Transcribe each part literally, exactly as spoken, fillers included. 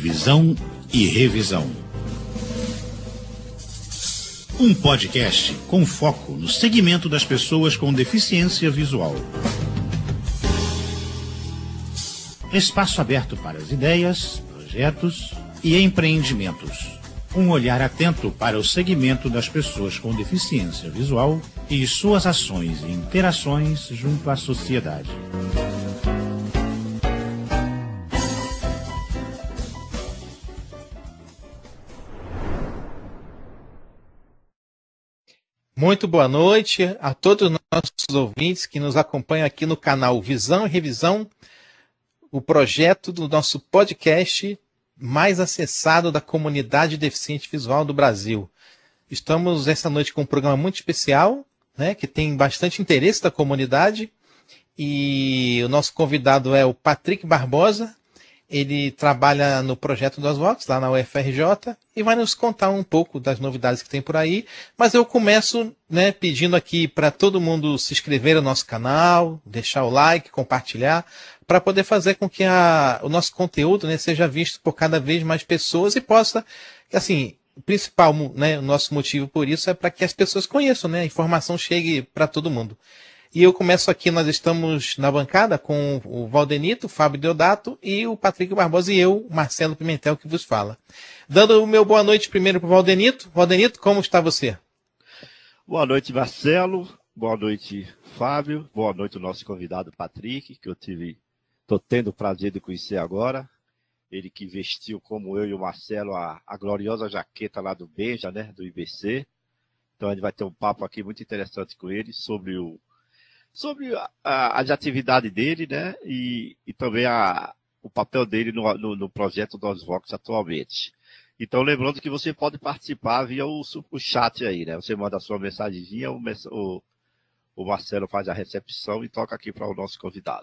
Visão e Revisão. Um podcast com foco no segmento das pessoas com deficiência visual. Espaço aberto para as ideias, projetos e empreendimentos. Um olhar atento para o segmento das pessoas com deficiência visual e suas ações e interações junto à sociedade. Muito boa noite a todos os nossos ouvintes que nos acompanham aqui no canal Visão e Revisão, o projeto do nosso podcast mais acessado da comunidade deficiente visual do Brasil. Estamos essa noite com um programa muito especial, né, que tem bastante interesse da comunidade, e o nosso convidado é o Patrick Barbosa. Ele trabalha no projeto do Osvox, lá na U F R J, e vai nos contar um pouco das novidades que tem por aí. Mas eu começo, né, pedindo aqui para todo mundo se inscrever no nosso canal, deixar o like, compartilhar, para poder fazer com que a, o nosso conteúdo, né, seja visto por cada vez mais pessoas e possa, assim, o principal, né, o nosso motivo por isso é para que as pessoas conheçam, né, a informação chegue para todo mundo. E eu começo aqui, nós estamos na bancada com o Valdenito, o Fábio Deodato e o Patrick Barbosa e eu, Marcelo Pimentel, que vos fala. Dando o meu boa noite primeiro para o Valdenito. Valdenito, como está você? Boa noite, Marcelo. Boa noite, Fábio. Boa noite ao nosso convidado, Patrick, que eu tive, estou tendo o prazer de conhecer agora. Ele que vestiu, como eu e o Marcelo, a, a gloriosa jaqueta lá do Beija, né, do I B C. Então a gente vai ter um papo aqui muito interessante com ele sobre o sobre a, a, a atividade dele, né, e, e também a, o papel dele no, no, no projeto do Osvox atualmente. Então, lembrando que você pode participar via o, o chat aí, né, você manda a sua mensagenzinha, o, o, o Marcelo faz a recepção e toca aqui para o nosso convidado.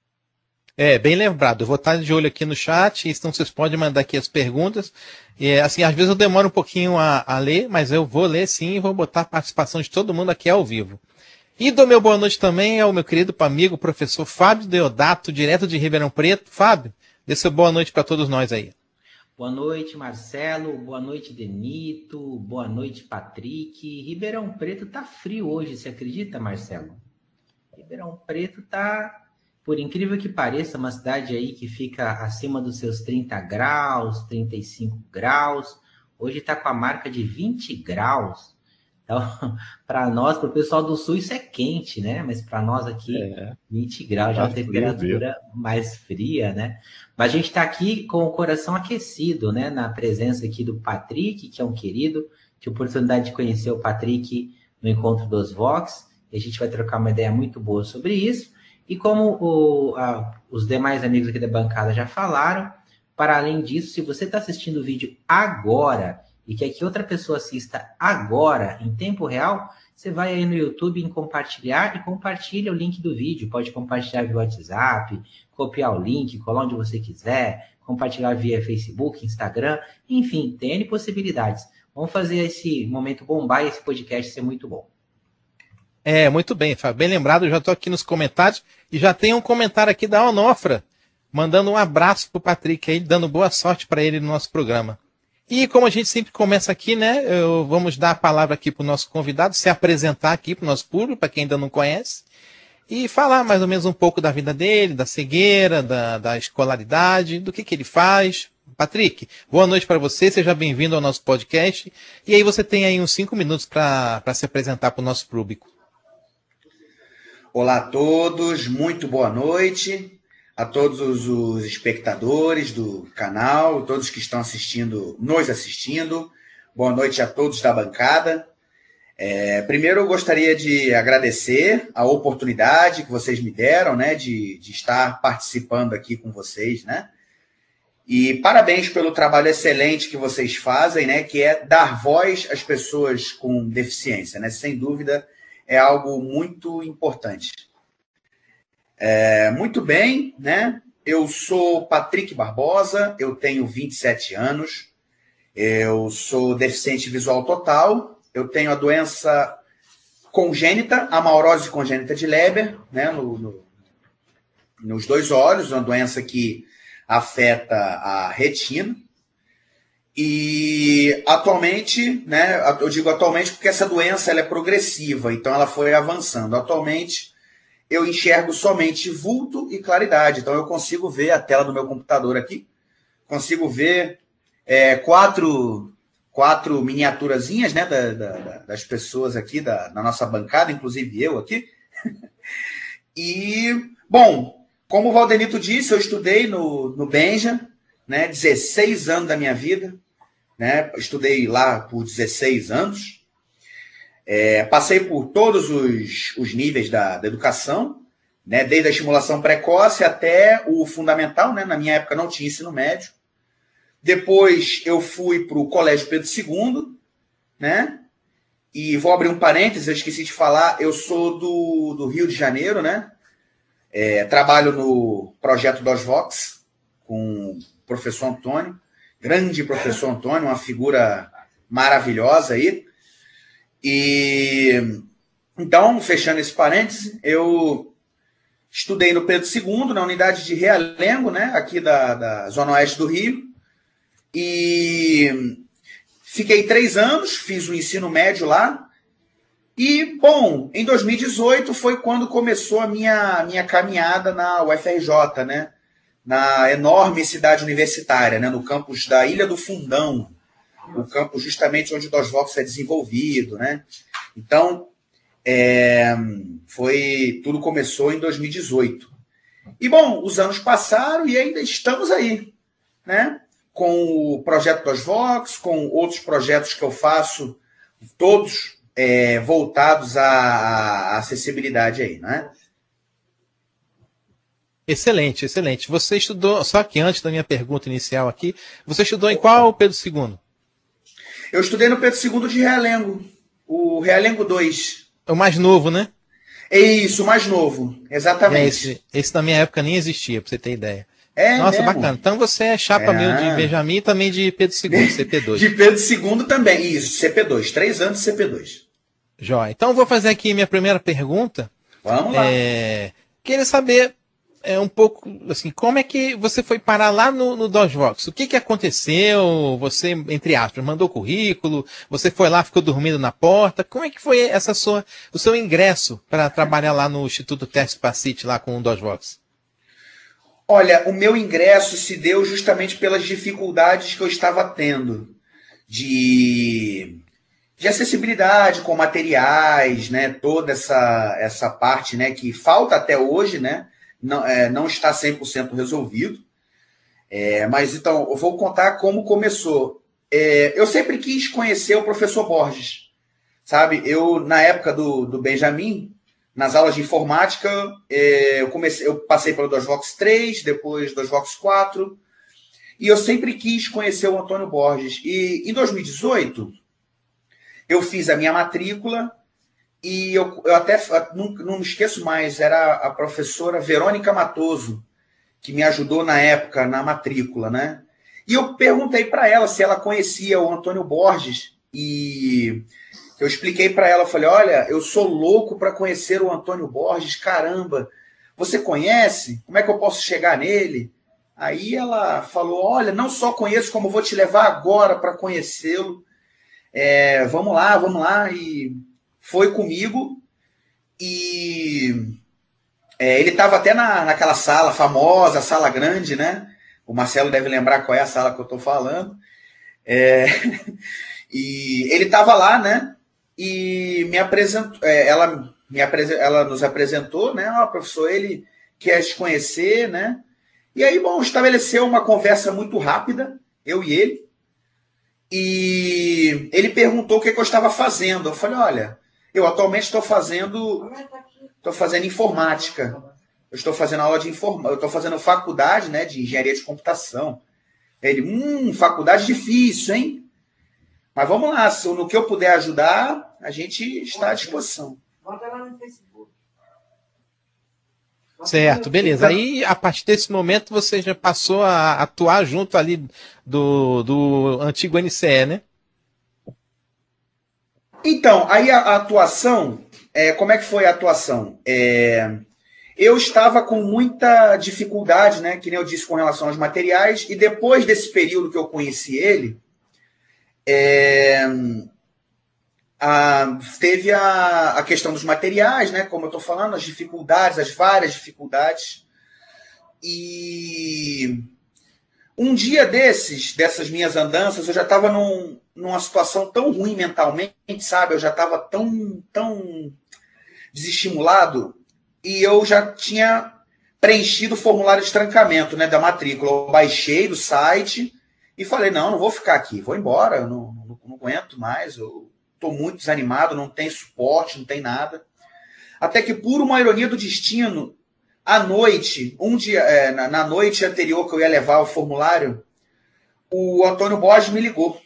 É, bem lembrado, eu vou estar de olho aqui no chat, então vocês podem mandar aqui as perguntas. E, assim, às vezes eu demoro um pouquinho a, a ler, mas eu vou ler sim e vou botar a participação de todo mundo aqui ao vivo. E do meu boa noite também ao meu querido amigo, professor Fábio Deodato, direto de Ribeirão Preto. Fábio, dê seu boa noite para todos nós aí. Boa noite, Marcelo. Boa noite, Denito. Boa noite, Patrick. Ribeirão Preto tá frio hoje, você acredita, Marcelo? Ribeirão Preto tá, por incrível que pareça, uma cidade aí que fica acima dos seus trinta graus, trinta e cinco graus. Hoje tá com a marca de vinte graus. Então, para nós, para o pessoal do sul, isso é quente, né? Mas para nós aqui, é, vinte graus já é uma temperatura mais fria, né? Mas a gente está aqui com o coração aquecido, né? Na presença aqui do Patrick, que é um querido. Tive a oportunidade de conhecer o Patrick no encontro dos Vox. E a gente vai trocar uma ideia muito boa sobre isso. E como o, a, os demais amigos aqui da bancada já falaram, para além disso, se você está assistindo o vídeo agora e quer que outra pessoa assista agora, em tempo real, você vai aí no YouTube em compartilhar e compartilha o link do vídeo. Pode compartilhar via WhatsApp, copiar o link, colar onde você quiser, compartilhar via Facebook, Instagram, enfim, tem N possibilidades. Vamos fazer esse momento bombar e esse podcast ser muito bom. É, muito bem, Fábio. Bem lembrado, eu já estou aqui nos comentários e já tem um comentário aqui da Onofra, mandando um abraço para o Patrick aí, dando boa sorte para ele no nosso programa. E como a gente sempre começa aqui, né, eu, vamos dar a palavra aqui para o nosso convidado, se apresentar aqui para o nosso público, para quem ainda não conhece, e falar mais ou menos um pouco da vida dele, da cegueira, da, da escolaridade, do que, que ele faz. Patrick, boa noite para você, seja bem-vindo ao nosso podcast. E aí você tem aí uns cinco minutos para se apresentar para o nosso público. Olá a todos, muito boa noite. A todos os espectadores do canal, todos que estão assistindo, nos assistindo. Boa noite a todos da bancada. É, primeiro, eu gostaria de agradecer a oportunidade que vocês me deram, né, de, de estar participando aqui com vocês, né? E parabéns pelo trabalho excelente que vocês fazem, né, que é dar voz às pessoas com deficiência, né? Sem dúvida, é algo muito importante. É, muito bem, né? Eu sou Patrick Barbosa, eu tenho vinte e sete anos, eu sou deficiente visual total, eu tenho a doença congênita, amaurose congênita de Leber, né? No, no, nos dois olhos, uma doença que afeta a retina, E atualmente, né, eu digo atualmente porque essa doença ela é progressiva, então ela foi avançando. Atualmente eu enxergo somente vulto e claridade, então eu consigo ver a tela do meu computador aqui, consigo ver é, quatro, quatro miniaturazinhas, né, da, da, das pessoas aqui da, da nossa bancada, inclusive eu aqui. E, bom, como o Valdenito disse, eu estudei no, no Benja, né, dezesseis anos da minha vida. Né? Estudei lá por dezesseis anos, é, passei por todos os, os níveis da, da educação, né? Desde a estimulação precoce até o fundamental, né? Na minha época não tinha ensino médio. Depois eu fui para o Colégio Pedro segundo, né? E vou abrir um parênteses, eu esqueci de falar, eu sou do, do Rio de Janeiro, né? É, trabalho no projeto DOSVox com o professor Antônio, grande professor Antônio, uma figura maravilhosa aí. E então, fechando esse parêntese, eu estudei no Pedro segundo, na unidade de Realengo, né, aqui da, da Zona Oeste do Rio. E fiquei três anos, fiz o ensino médio lá. E, bom, em dois mil e dezoito foi quando começou a minha, minha caminhada na U F R J, né? Na enorme cidade universitária, né, no campus da Ilha do Fundão, o campus justamente onde o DOSVox é desenvolvido. Né? Então, é, foi, tudo começou em dois mil e dezoito. E, bom, os anos passaram e ainda estamos aí, né? Com o projeto DOSVox, com outros projetos que eu faço, todos é, voltados à, à acessibilidade aí, né? Excelente, excelente. Você estudou, só que antes da minha pergunta inicial aqui, você estudou em qual Pedro segundo? Eu estudei no Pedro segundo de Realengo, o Realengo dois. É o mais novo, né? É isso, o mais novo, exatamente. É esse, esse na minha época nem existia, para você ter ideia. É Nossa, mesmo? Bacana. Então você é chapa É. meu de Benjamin e também de Pedro segundo, C P dois. De Pedro segundo também, isso, C P dois, três anos de C P dois. Jóia. Então vou fazer aqui minha primeira pergunta. Vamos lá. É, queria saber é, um pouco, assim, como é que você foi parar lá no, no DOSVox? O que, que aconteceu? Você, entre aspas, mandou currículo? Você foi lá, ficou dormindo na porta? Como é que foi essa sua, o seu ingresso para trabalhar lá no Instituto Tércio Pacite, lá com o DOSVox? Olha, o meu ingresso se deu justamente pelas dificuldades que eu estava tendo de, de acessibilidade com materiais, né? Toda essa, essa parte, né, que falta até hoje, né? Não, é, não está cem por cento resolvido. É, mas então, eu vou contar como começou. É, eu sempre quis conhecer o professor Borges, sabe? Eu, na época do, do Benjamin, nas aulas de informática, é, eu, comecei, eu passei pelo DOSVox três, depois DOSVox quatro, e eu sempre quis conhecer o Antônio Borges. E em dois mil e dezoito, eu fiz a minha matrícula, e eu, eu até não, não me esqueço mais, era a professora Verônica Matoso, que me ajudou na época, na matrícula, né? E eu perguntei para ela se ela conhecia o Antônio Borges, e eu expliquei para ela, eu falei, olha, eu sou louco para conhecer o Antônio Borges, caramba, você conhece? Como é que eu posso chegar nele? Aí ela falou, olha, não só conheço, como vou te levar agora para conhecê-lo, é, vamos lá, vamos lá, e foi comigo, e é, ele estava até na, naquela sala famosa, sala grande, né? O Marcelo deve lembrar qual é a sala que eu estou falando. É, e ele estava lá, né? E me apresentou, é, ela, me apresen, ela nos apresentou, né? Ó, professor, ele quer te conhecer, né? E aí, bom, estabeleceu uma conversa muito rápida, eu e ele. E ele perguntou o que, que eu estava fazendo. Eu falei, olha, eu atualmente estou fazendo, estou fazendo informática. Eu estou fazendo aula de informática, eu estou fazendo faculdade, né, de engenharia de computação. Ele, hum, faculdade difícil, hein? Mas vamos lá, no que eu puder ajudar, a gente está à disposição. Bota lá no Facebook. Certo, beleza. Aí, a partir desse momento, você já passou a atuar junto ali do, do antigo N C E, né? Então, aí a, a atuação, é, como é que foi a atuação? É, eu estava com muita dificuldade, né, que nem eu disse, com relação aos materiais, e depois desse período que eu conheci ele, É, a, teve a, a questão dos materiais, né? Como eu estou falando, as dificuldades, as várias dificuldades. E um dia desses, dessas minhas andanças, eu já estava num, numa situação tão ruim mentalmente, sabe? Eu já estava tão, tão desestimulado e eu já tinha preenchido o formulário de trancamento, né, da matrícula. Eu baixei do site e falei, não, não vou ficar aqui, vou embora, eu não, não, não aguento mais, eu estou muito desanimado, não tem suporte, não tem nada. Até que, por uma ironia do destino, à noite, um dia, é, na, na noite anterior que eu ia levar o formulário, o Antônio Borges me ligou.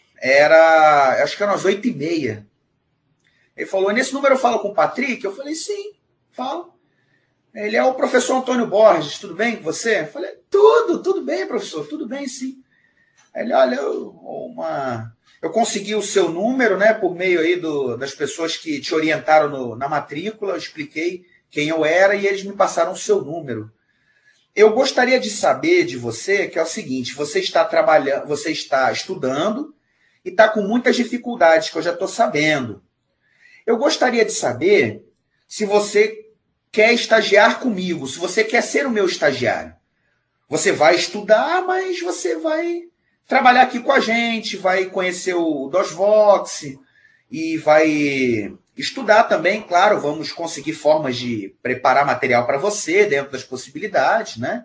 Era, acho que era umas oito e meia. Ele falou, nesse número eu falo com o Patrick? Eu falei, sim, falo. Ele é o professor Antônio Borges, tudo bem com você? Eu falei, tudo, tudo bem, professor, tudo bem, sim. Ele, olha, eu, uma... eu consegui o seu número, né, por meio aí do, das pessoas que te orientaram no, na matrícula, eu expliquei quem eu era e eles me passaram o seu número. Eu gostaria de saber de você que é o seguinte, você está trabalhando, você está estudando e está com muitas dificuldades, que eu já estou sabendo. Eu gostaria de saber se você quer estagiar comigo, se você quer ser o meu estagiário. Você vai estudar, mas você vai trabalhar aqui com a gente, vai conhecer o DOSVox e vai estudar também, claro, vamos conseguir formas de preparar material para você, dentro das possibilidades, né?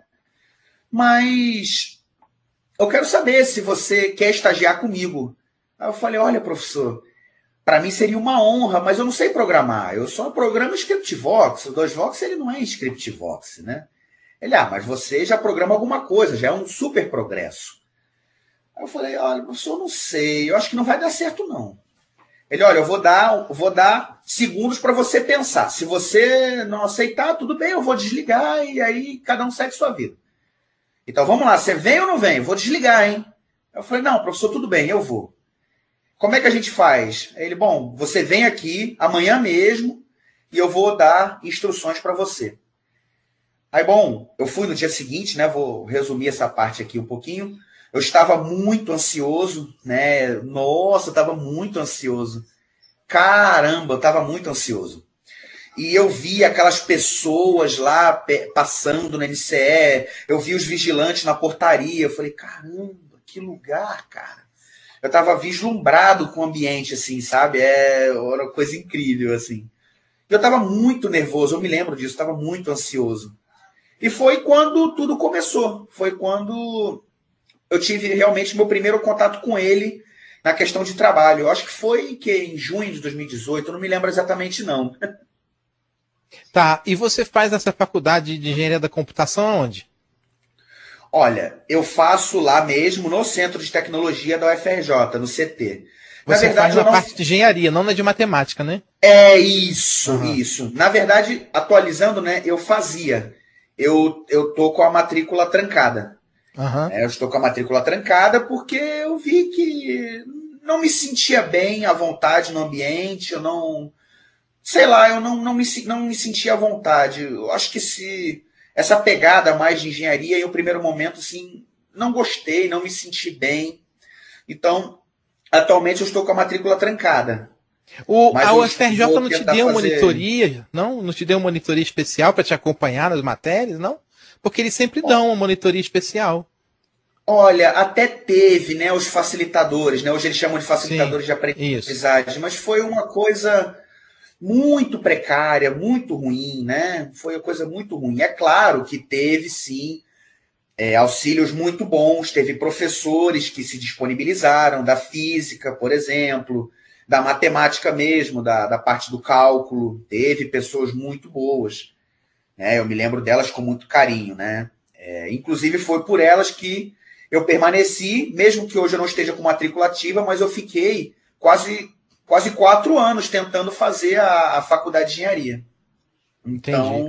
Mas eu quero saber se você quer estagiar comigo. Aí eu falei, olha, professor, para mim seria uma honra, mas eu não sei programar. Eu só programo ScriptVox. O DOSVox ele não é ScriptVox, né? Ele, ah, mas você já programa alguma coisa, já é um super progresso. Aí eu falei, olha, professor, eu não sei, eu acho que não vai dar certo, não. Ele, olha, eu vou dar, vou dar segundos para você pensar. Se você não aceitar, tudo bem, eu vou desligar e aí cada um segue sua vida. Então, vamos lá, você vem ou não vem? Eu vou desligar, hein? Eu falei, não, professor, tudo bem, eu vou. Como é que a gente faz? Ele, bom, você vem aqui amanhã mesmo e eu vou dar instruções para você. Aí, bom, eu fui no dia seguinte, né? Vou resumir essa parte aqui um pouquinho. Eu estava muito ansioso, né? Nossa, eu estava muito ansioso. Caramba, eu estava muito ansioso. E eu vi aquelas pessoas lá passando na N C E, eu vi os vigilantes na portaria, eu falei, caramba, que lugar, cara. Eu estava vislumbrado com o ambiente, assim, sabe? É uma coisa incrível, assim. Eu estava muito nervoso, eu me lembro disso, estava muito ansioso. E foi quando tudo começou, foi quando eu tive realmente meu primeiro contato com ele na questão de trabalho. Eu acho que foi que em junho de dois mil e dezoito, eu não me lembro exatamente, não. Tá, e você faz essa faculdade de engenharia da computação aonde? Olha, eu faço lá mesmo no Centro de Tecnologia da U F R J, no C T. Você na verdade, faz na eu não... parte de engenharia, não na de matemática, né? É isso, uhum. isso. Na verdade, atualizando, né, eu fazia. Eu, eu tô com a matrícula trancada. Uhum. É, eu estou com a matrícula trancada porque eu vi que não me sentia bem à vontade no ambiente, eu não... Sei lá, eu não, não, me, não me sentia à vontade. Eu acho que se essa pegada mais de engenharia, em um primeiro momento, assim, não gostei, não me senti bem. Então, atualmente eu estou com a matrícula trancada. O, a U F R J não te deu fazer... monitoria? Não? Não te deu monitoria especial para te acompanhar nas matérias, não? Porque eles sempre dão uma monitoria especial. Olha, até teve, né, os facilitadores, né? Hoje eles chamam de facilitadores sim, de aprendizagem, isso. Mas foi uma coisa muito precária, muito ruim, né? Foi uma coisa muito ruim. É claro que teve, sim, é, auxílios muito bons, teve professores que se disponibilizaram, da física, por exemplo, da matemática mesmo, da, da parte do cálculo, teve pessoas muito boas. Né? Eu me lembro delas com muito carinho, né? É, inclusive foi por elas que eu permaneci, mesmo que hoje eu não esteja com matrícula ativa, mas eu fiquei quase... quase quatro anos tentando fazer a, a faculdade de engenharia. Então,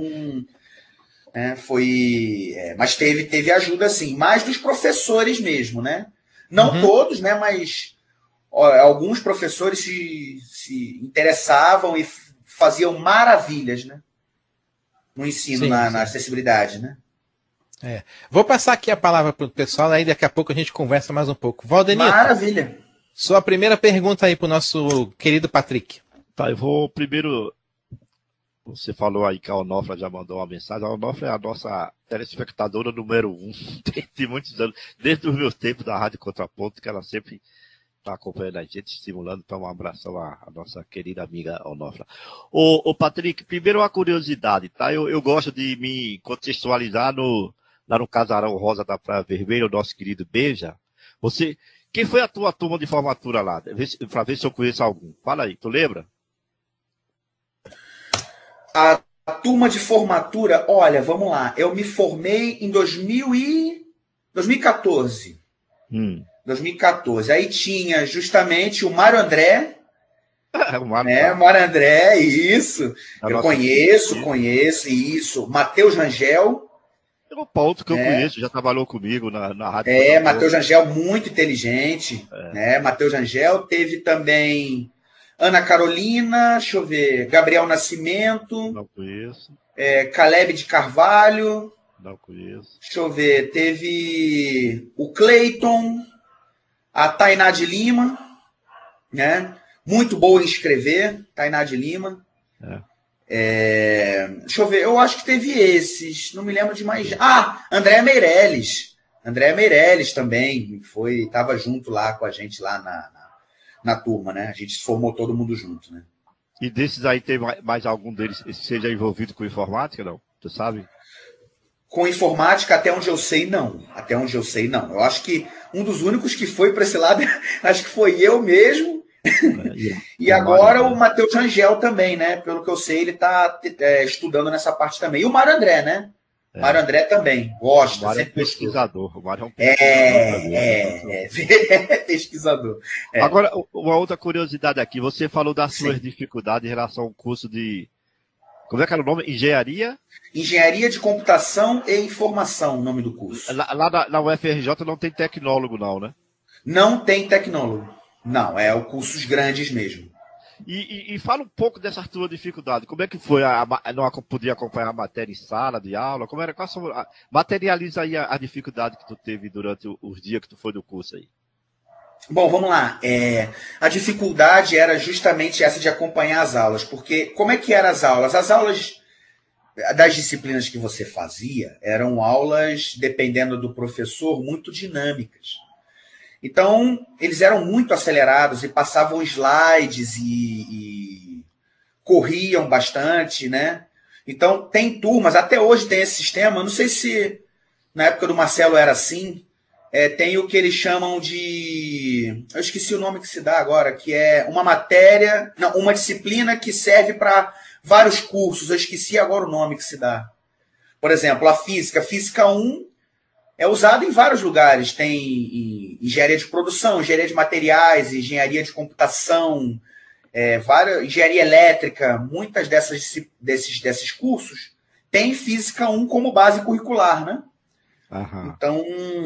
é, foi... É, mas teve, teve ajuda, sim. Mais dos professores mesmo, né? Não uhum. todos, né? Mas ó, alguns professores se, se interessavam e faziam maravilhas, né? No ensino, sim, na, sim. na acessibilidade, né? É. Vou passar aqui a palavra para o pessoal, aí daqui a pouco a gente conversa mais um pouco. Valdenito. Maravilha. Sua primeira pergunta aí para o nosso querido Patrick. Tá, eu vou primeiro. Você falou aí que a Onofra já mandou uma mensagem. A Onofra é a nossa telespectadora número um desde muitos anos, desde os meus tempos da Rádio Contraponto, que ela sempre está acompanhando a gente, estimulando. Então, um abração à, à nossa querida amiga Onofra. Ô, ô Patrick, primeiro uma curiosidade, tá? Eu, eu gosto de me contextualizar no, lá no Casarão Rosa da Praia Vermelha, o nosso querido Beija. Você, quem foi a tua turma de formatura lá? Para ver se eu conheço algum. Fala aí, tu lembra? A, a turma de formatura, olha, vamos lá. Eu me formei em dois mil e... dois mil e quatorze. Hum. dois mil e quatorze. Aí tinha justamente o Mário André. o Mário, né? Mário André, isso. A eu conheço, filha. conheço, isso. Matheus Rangel. É um ponto que eu é. conheço, já trabalhou comigo na, na rádio. É, Matheus Rangel, muito inteligente. É. Né? Matheus Rangel. Teve também Ana Carolina, deixa eu ver, Gabriel Nascimento. Não conheço. É, Caleb de Carvalho. Não conheço. Deixa eu ver, teve o Cleiton, a Tainá de Lima, né? Muito boa em escrever, Tainá de Lima. É. É, deixa eu ver, eu acho que teve esses, não me lembro de mais. Ah, Andréa Meirelles. Andréa Meirelles também foi, estava junto lá com a gente lá na, na, na turma, né? A gente se formou todo mundo junto, né? E desses aí tem mais algum deles que seja envolvido com informática, não? Tu sabe? Com informática, até onde eu sei, não. Até onde eu sei, não. Eu acho que um dos únicos que foi para esse lado, acho que foi eu mesmo. É, e agora o Matheus Rangel também, né? Pelo que eu sei, ele está é, estudando nessa parte também. E o Mário André, né? É. Mário André também, gosta. O Mário é um pesquisador. O Mário é um pesquisador. É, é, é pesquisador. É. Agora, uma outra curiosidade aqui. Você falou das Sim. suas dificuldades em relação ao curso de... Como é que era o nome? Engenharia? Engenharia de Computação e Informação, o nome do curso. Lá, lá na, na U F R J não tem tecnólogo, não, né? Não tem tecnólogo. Não, é o cursos grandes mesmo. E, e, e fala um pouco dessa tua dificuldade. Como é que foi? A, a, não podia acompanhar a matéria em sala de aula? Como era? Qual a, materializa aí a, a dificuldade que tu teve durante os dias que tu foi do curso aí. Bom, vamos lá. É, a dificuldade era justamente essa de acompanhar as aulas. Porque como é que eram as aulas? As aulas das disciplinas que você fazia eram aulas, dependendo do professor, muito dinâmicas. Então, eles eram muito acelerados e passavam slides e, e corriam bastante, né? Então, tem turmas, até hoje tem esse sistema, não sei se na época do Marcelo era assim, é, tem o que eles chamam de... Eu esqueci o nome que se dá agora, que é uma matéria, não, uma disciplina que serve para vários cursos, eu esqueci agora o nome que se dá. Por exemplo, a física, física um, é usado em vários lugares. Tem engenharia de produção, engenharia de materiais, engenharia de computação, é, várias, engenharia elétrica. Muitas dessas, desses, desses cursos têm física um como base curricular, né? Uhum. Então,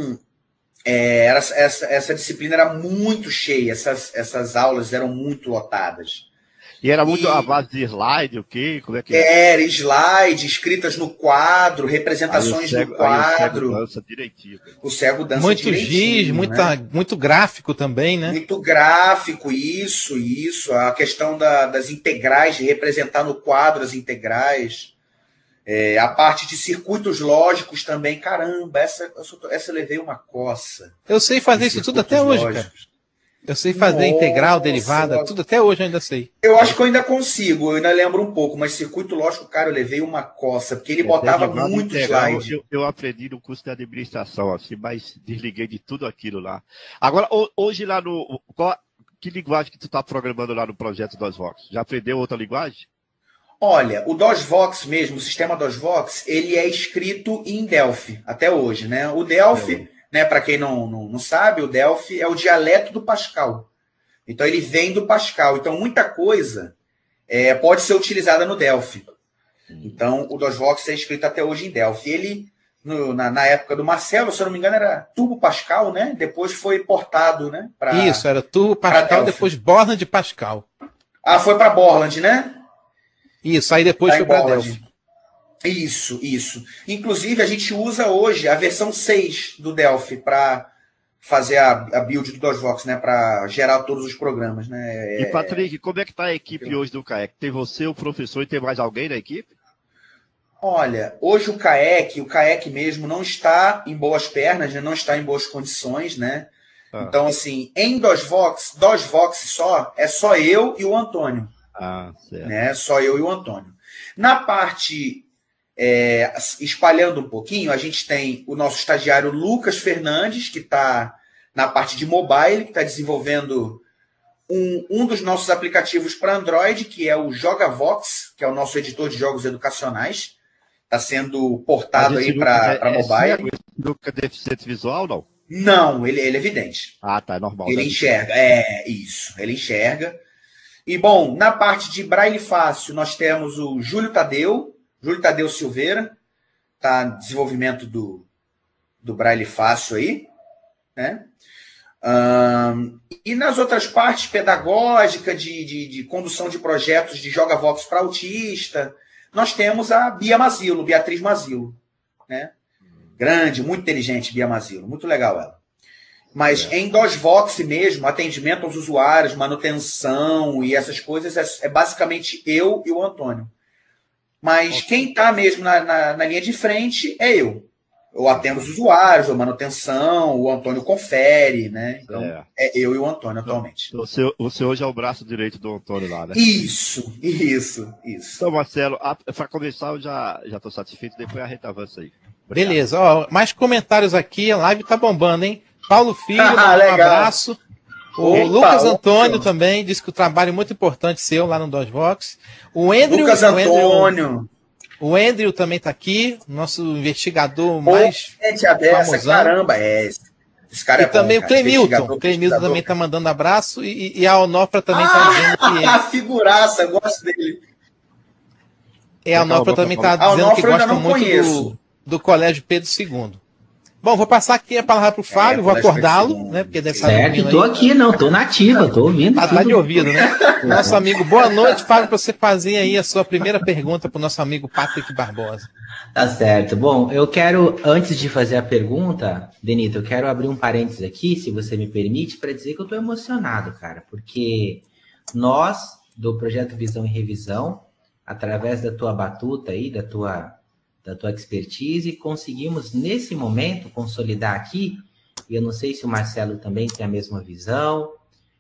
é, era, essa, essa disciplina era muito cheia, essas, essas aulas eram muito lotadas. E era muito e... a base de slide, o quê? Como é que era? Slide, escritas no quadro, representações cego, no quadro. O cego dança direitinho. O cego dança muito direitinho. Giz, né? muita, muito gráfico também, né? Muito gráfico, isso, isso. A questão da, das integrais, de representar no quadro as integrais. É, a parte de circuitos lógicos também. Caramba, essa, essa eu levei uma coça. Eu sei fazer isso tudo até hoje, lógicos. Cara. Eu sei fazer Nossa, integral, derivada, tudo até hoje eu ainda sei. Eu acho que eu ainda consigo, eu ainda lembro um pouco, mas circuito lógico, cara, eu levei uma coça, porque ele é, botava muito integral, slide. Eu, eu aprendi no curso de administração, assim, mas desliguei de tudo aquilo lá. Agora, hoje lá no... Qual, que linguagem que tu tá programando lá no projeto DOSVox? Já aprendeu outra linguagem? Olha, o DOSVox mesmo, o sistema DOSVox, ele é escrito em Delphi, até hoje, né? O Delphi... É. Né, para quem não, não, não sabe, o Delphi é o dialeto do Pascal. Então, ele vem do Pascal. Então, muita coisa é, pode ser utilizada no Delphi. Então, o DOSVox é escrito até hoje em Delphi. Ele, no, na, na época do Marcelo, se eu não me engano, era Turbo Pascal, né? Depois foi portado, né? Pra, Isso, era Turbo Pascal, depois Borland de Pascal. Ah, foi para Borland, né? Isso, aí depois tá foi para Delphi. Isso, isso. Inclusive, a gente usa hoje a versão seis do Delphi para fazer a, a build do DOSVox, né, para gerar todos os programas, né. E Patrick, como é que tá a equipe hoje do C A E C? Tem você, o professor, e tem mais alguém na equipe? Olha, hoje o C A E C, o C A E C mesmo não está em boas pernas, né, não está em boas condições, né. Ah. Então, assim, em DOSVox, DOSVox só, é só eu e o Antônio. Ah, certo. Né, só eu e o Antônio. Na parte, é, espalhando um pouquinho, a gente tem o nosso estagiário Lucas Fernandes, que está na parte de mobile, que está desenvolvendo um, um dos nossos aplicativos para Android, que é o JogaVox, que é o nosso editor de jogos educacionais. Está sendo portado aí para é, mobile. É Lucas é deficiente visual, não? Não, ele, ele é evidente. Ah, tá, é normal. Ele enxerga, é isso, ele enxerga. E, bom, na parte de Braille Fácil, nós temos o Júlio Tadeu, Júlio Tadeu Silveira, está em desenvolvimento do, do Braille Fácil aí, né? Um, e nas outras partes, pedagógica, de, de, de condução de projetos de JogaVox para autista, nós temos a Bia Mazilo, Beatriz Mazilo, né? Grande, muito inteligente, Bia Mazilo, muito legal ela. Mas é. em DOSVox mesmo, atendimento aos usuários, manutenção e essas coisas, é, é basicamente eu e o Antônio. Mas okay. quem está mesmo na, na, na linha de frente é eu. Eu atendo os usuários, a manutenção, o Antônio confere, né? Então, é, é eu e o Antônio atualmente. Você, você hoje é o braço direito do Antônio lá, né? Isso, isso, isso. Então, Marcelo, para começar, eu já estou satisfeito, depois a gente avança aí. Obrigado. Beleza, ó, mais comentários aqui, a live tá bombando, hein? Paulo Filho, ah, um abraço. O Opa, Lucas Antônio opa. também disse que o trabalho é muito importante seu lá no DOSVox. O Andrew, Lucas Antônio. O Andrew também está aqui, nosso investigador mais famosão. Caramba, é esse. Esse cara e é bom, também cara. o Clemilton. O Clemilton também está mandando abraço e, e a Onofra também está ah, dizendo que... A figuraça, gosto dele. É, a Onofra também está dizendo que gosta muito do, do Colégio Pedro segundo. Bom, vou passar aqui a palavra para o Fábio, é, vou acordá-lo, né? Porque deve estar certo, tô aqui, não, tô nativa, tô ouvindo. Ah, tá de ouvido, né? Nosso amigo, boa noite, Fábio, para você fazer aí a sua primeira pergunta para o nosso amigo Patrick Barbosa. Tá certo. Bom, eu quero, antes de fazer a pergunta, Denito, eu quero abrir um parênteses aqui, se você me permite, para dizer que eu tô emocionado, cara, porque nós, do Projeto Visão e Revisão, através da tua batuta aí, da tua... da tua expertise, conseguimos, nesse momento, consolidar aqui, e eu não sei se o Marcelo também tem a mesma visão,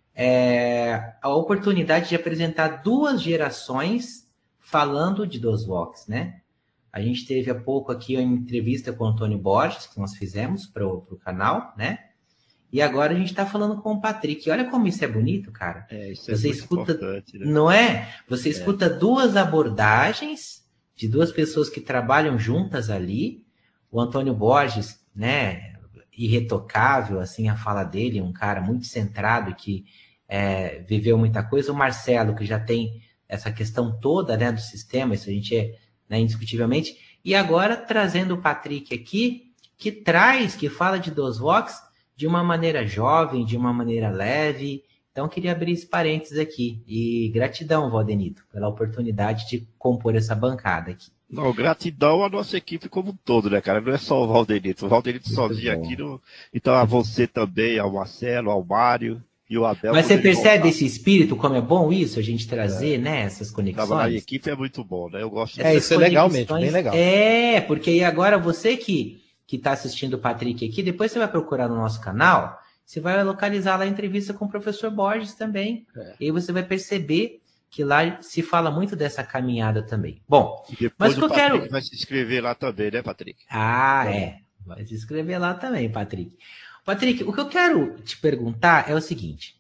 é, a oportunidade de apresentar duas gerações falando de DOSVox, né? A gente teve há pouco aqui uma entrevista com o Antônio Borges, que nós fizemos para o canal, né? E agora a gente está falando com o Patrick. E olha como isso é bonito, cara. É, isso Você é escuta, né? não é? Você é. escuta duas abordagens de duas pessoas que trabalham juntas ali, o Antônio Borges, né, irretocável, assim, a fala dele, um cara muito centrado, que é, viveu muita coisa, o Marcelo, que já tem essa questão toda, né, do sistema, isso a gente é, né, indiscutivelmente, e agora trazendo o Patrick aqui, que traz, que fala de DOSVox de uma maneira jovem, de uma maneira leve. Então, queria abrir esse parênteses aqui. E gratidão, Valdenito, pela oportunidade de compor essa bancada aqui. Não, gratidão à nossa equipe como um todo, né, cara? Não é só o Valdenito. O Valdenito sozinho aqui. No... Então, a você também, ao Marcelo, ao Mário e o Abel. Mas você percebe voltar. Esse espírito, como é bom isso, a gente trazer, é. né, essas conexões? Trabalhar em equipe é muito bom, né? Eu gosto É, isso é legal mesmo, bem legal. É, porque aí agora você que que está assistindo o Patrick aqui, depois você vai procurar no nosso canal... Você vai localizar lá a entrevista com o professor Borges também. É. E aí você vai perceber que lá se fala muito dessa caminhada também. Bom, mas o que eu Patrick quero... vai se inscrever lá também, né, Patrick? Ah, é. Vai se inscrever lá também, Patrick. Patrick, o que eu quero te perguntar é o seguinte.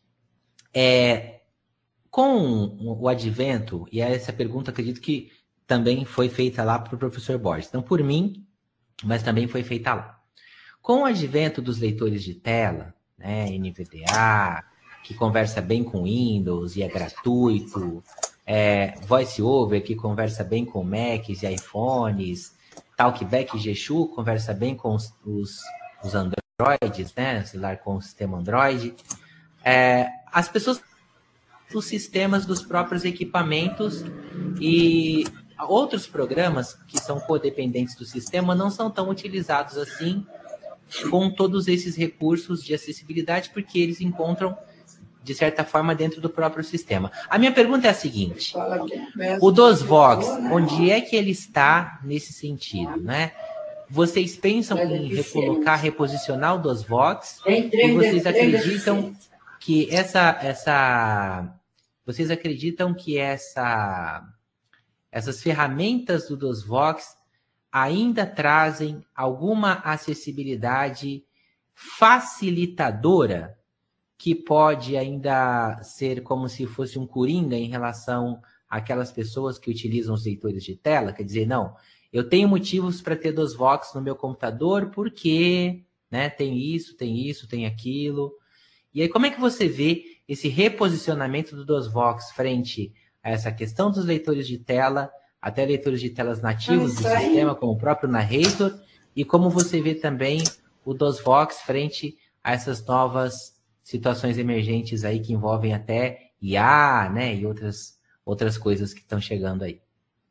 É, com o advento, e essa pergunta acredito que também foi feita lá para o professor Borges. Não por mim, mas também foi feita lá. Com o advento dos leitores de tela, né, N V D A, que conversa bem com Windows e é gratuito, é, VoiceOver, que conversa bem com Macs e iPhones, Talkback e G-Shu, conversa bem com os, os, os Androids, né, celular com o sistema Android. É, as pessoas, os sistemas dos próprios equipamentos e outros programas que são codependentes do sistema não são tão utilizados assim com todos esses recursos de acessibilidade, porque eles encontram, de certa forma, dentro do próprio sistema. A minha pergunta é a seguinte: o DOSVox, onde é que ele está nesse sentido, né? Vocês pensam em recolocar, reposicionar o DOSVox? E vocês acreditam que essa, essa, vocês acreditam que essa, essas ferramentas do DOSVox ainda trazem alguma acessibilidade facilitadora que pode ainda ser como se fosse um coringa em relação àquelas pessoas que utilizam os leitores de tela? Quer dizer, não, eu tenho motivos para ter DOSVox no meu computador porque, né, tem isso, tem isso, tem aquilo. E aí, como é que você vê esse reposicionamento do DOSVox frente a essa questão dos leitores de tela, até leitores de telas nativos do sistema, como o próprio Narrator, e como você vê também o DOSVox frente a essas novas situações emergentes aí que envolvem até I A, né, e outras, outras coisas que estão chegando aí?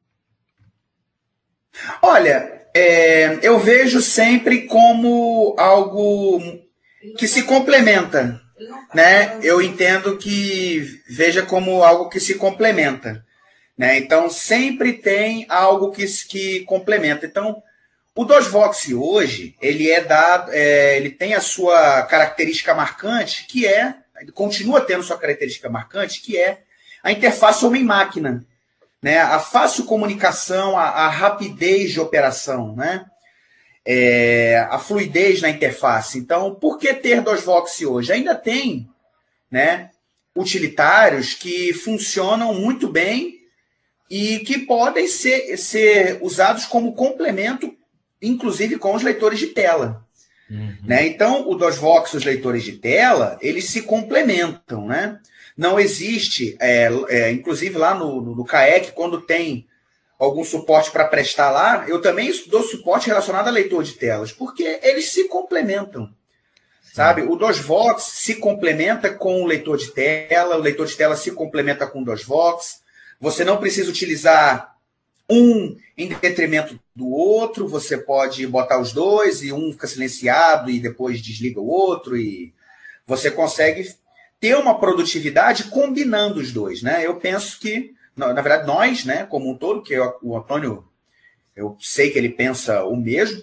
Olha, é, eu vejo sempre como algo que se complementa, né? Eu entendo que veja como algo que se complementa, né? Então, sempre tem algo que, que complementa. Então, o DOSVox hoje, ele é dado, é, ele tem a sua característica marcante, que é, continua tendo sua característica marcante, que é a interface homem-máquina, né? A fácil comunicação, a, a rapidez de operação, né? É, a fluidez na interface. Então, por que ter DOSVox hoje? Ainda tem, né, utilitários que funcionam muito bem e que podem ser, ser usados como complemento, inclusive com os leitores de tela. Uhum. Né? Então, o DOSVox e os leitores de tela, eles se complementam, né? Não existe, é, é, inclusive lá no, no, no C A E C, quando tem algum suporte para prestar lá, eu também dou suporte relacionado a leitor de telas, porque eles se complementam. Sim. Sabe? O DOSVox se complementa com o leitor de tela, o leitor de tela se complementa com o DOSVox. Você não precisa utilizar um em detrimento do outro, você pode botar os dois e um fica silenciado e depois desliga o outro, e você consegue ter uma produtividade combinando os dois, né? Eu penso que, na verdade, nós, né, como um todo, que eu, o Antônio, eu sei que ele pensa o mesmo,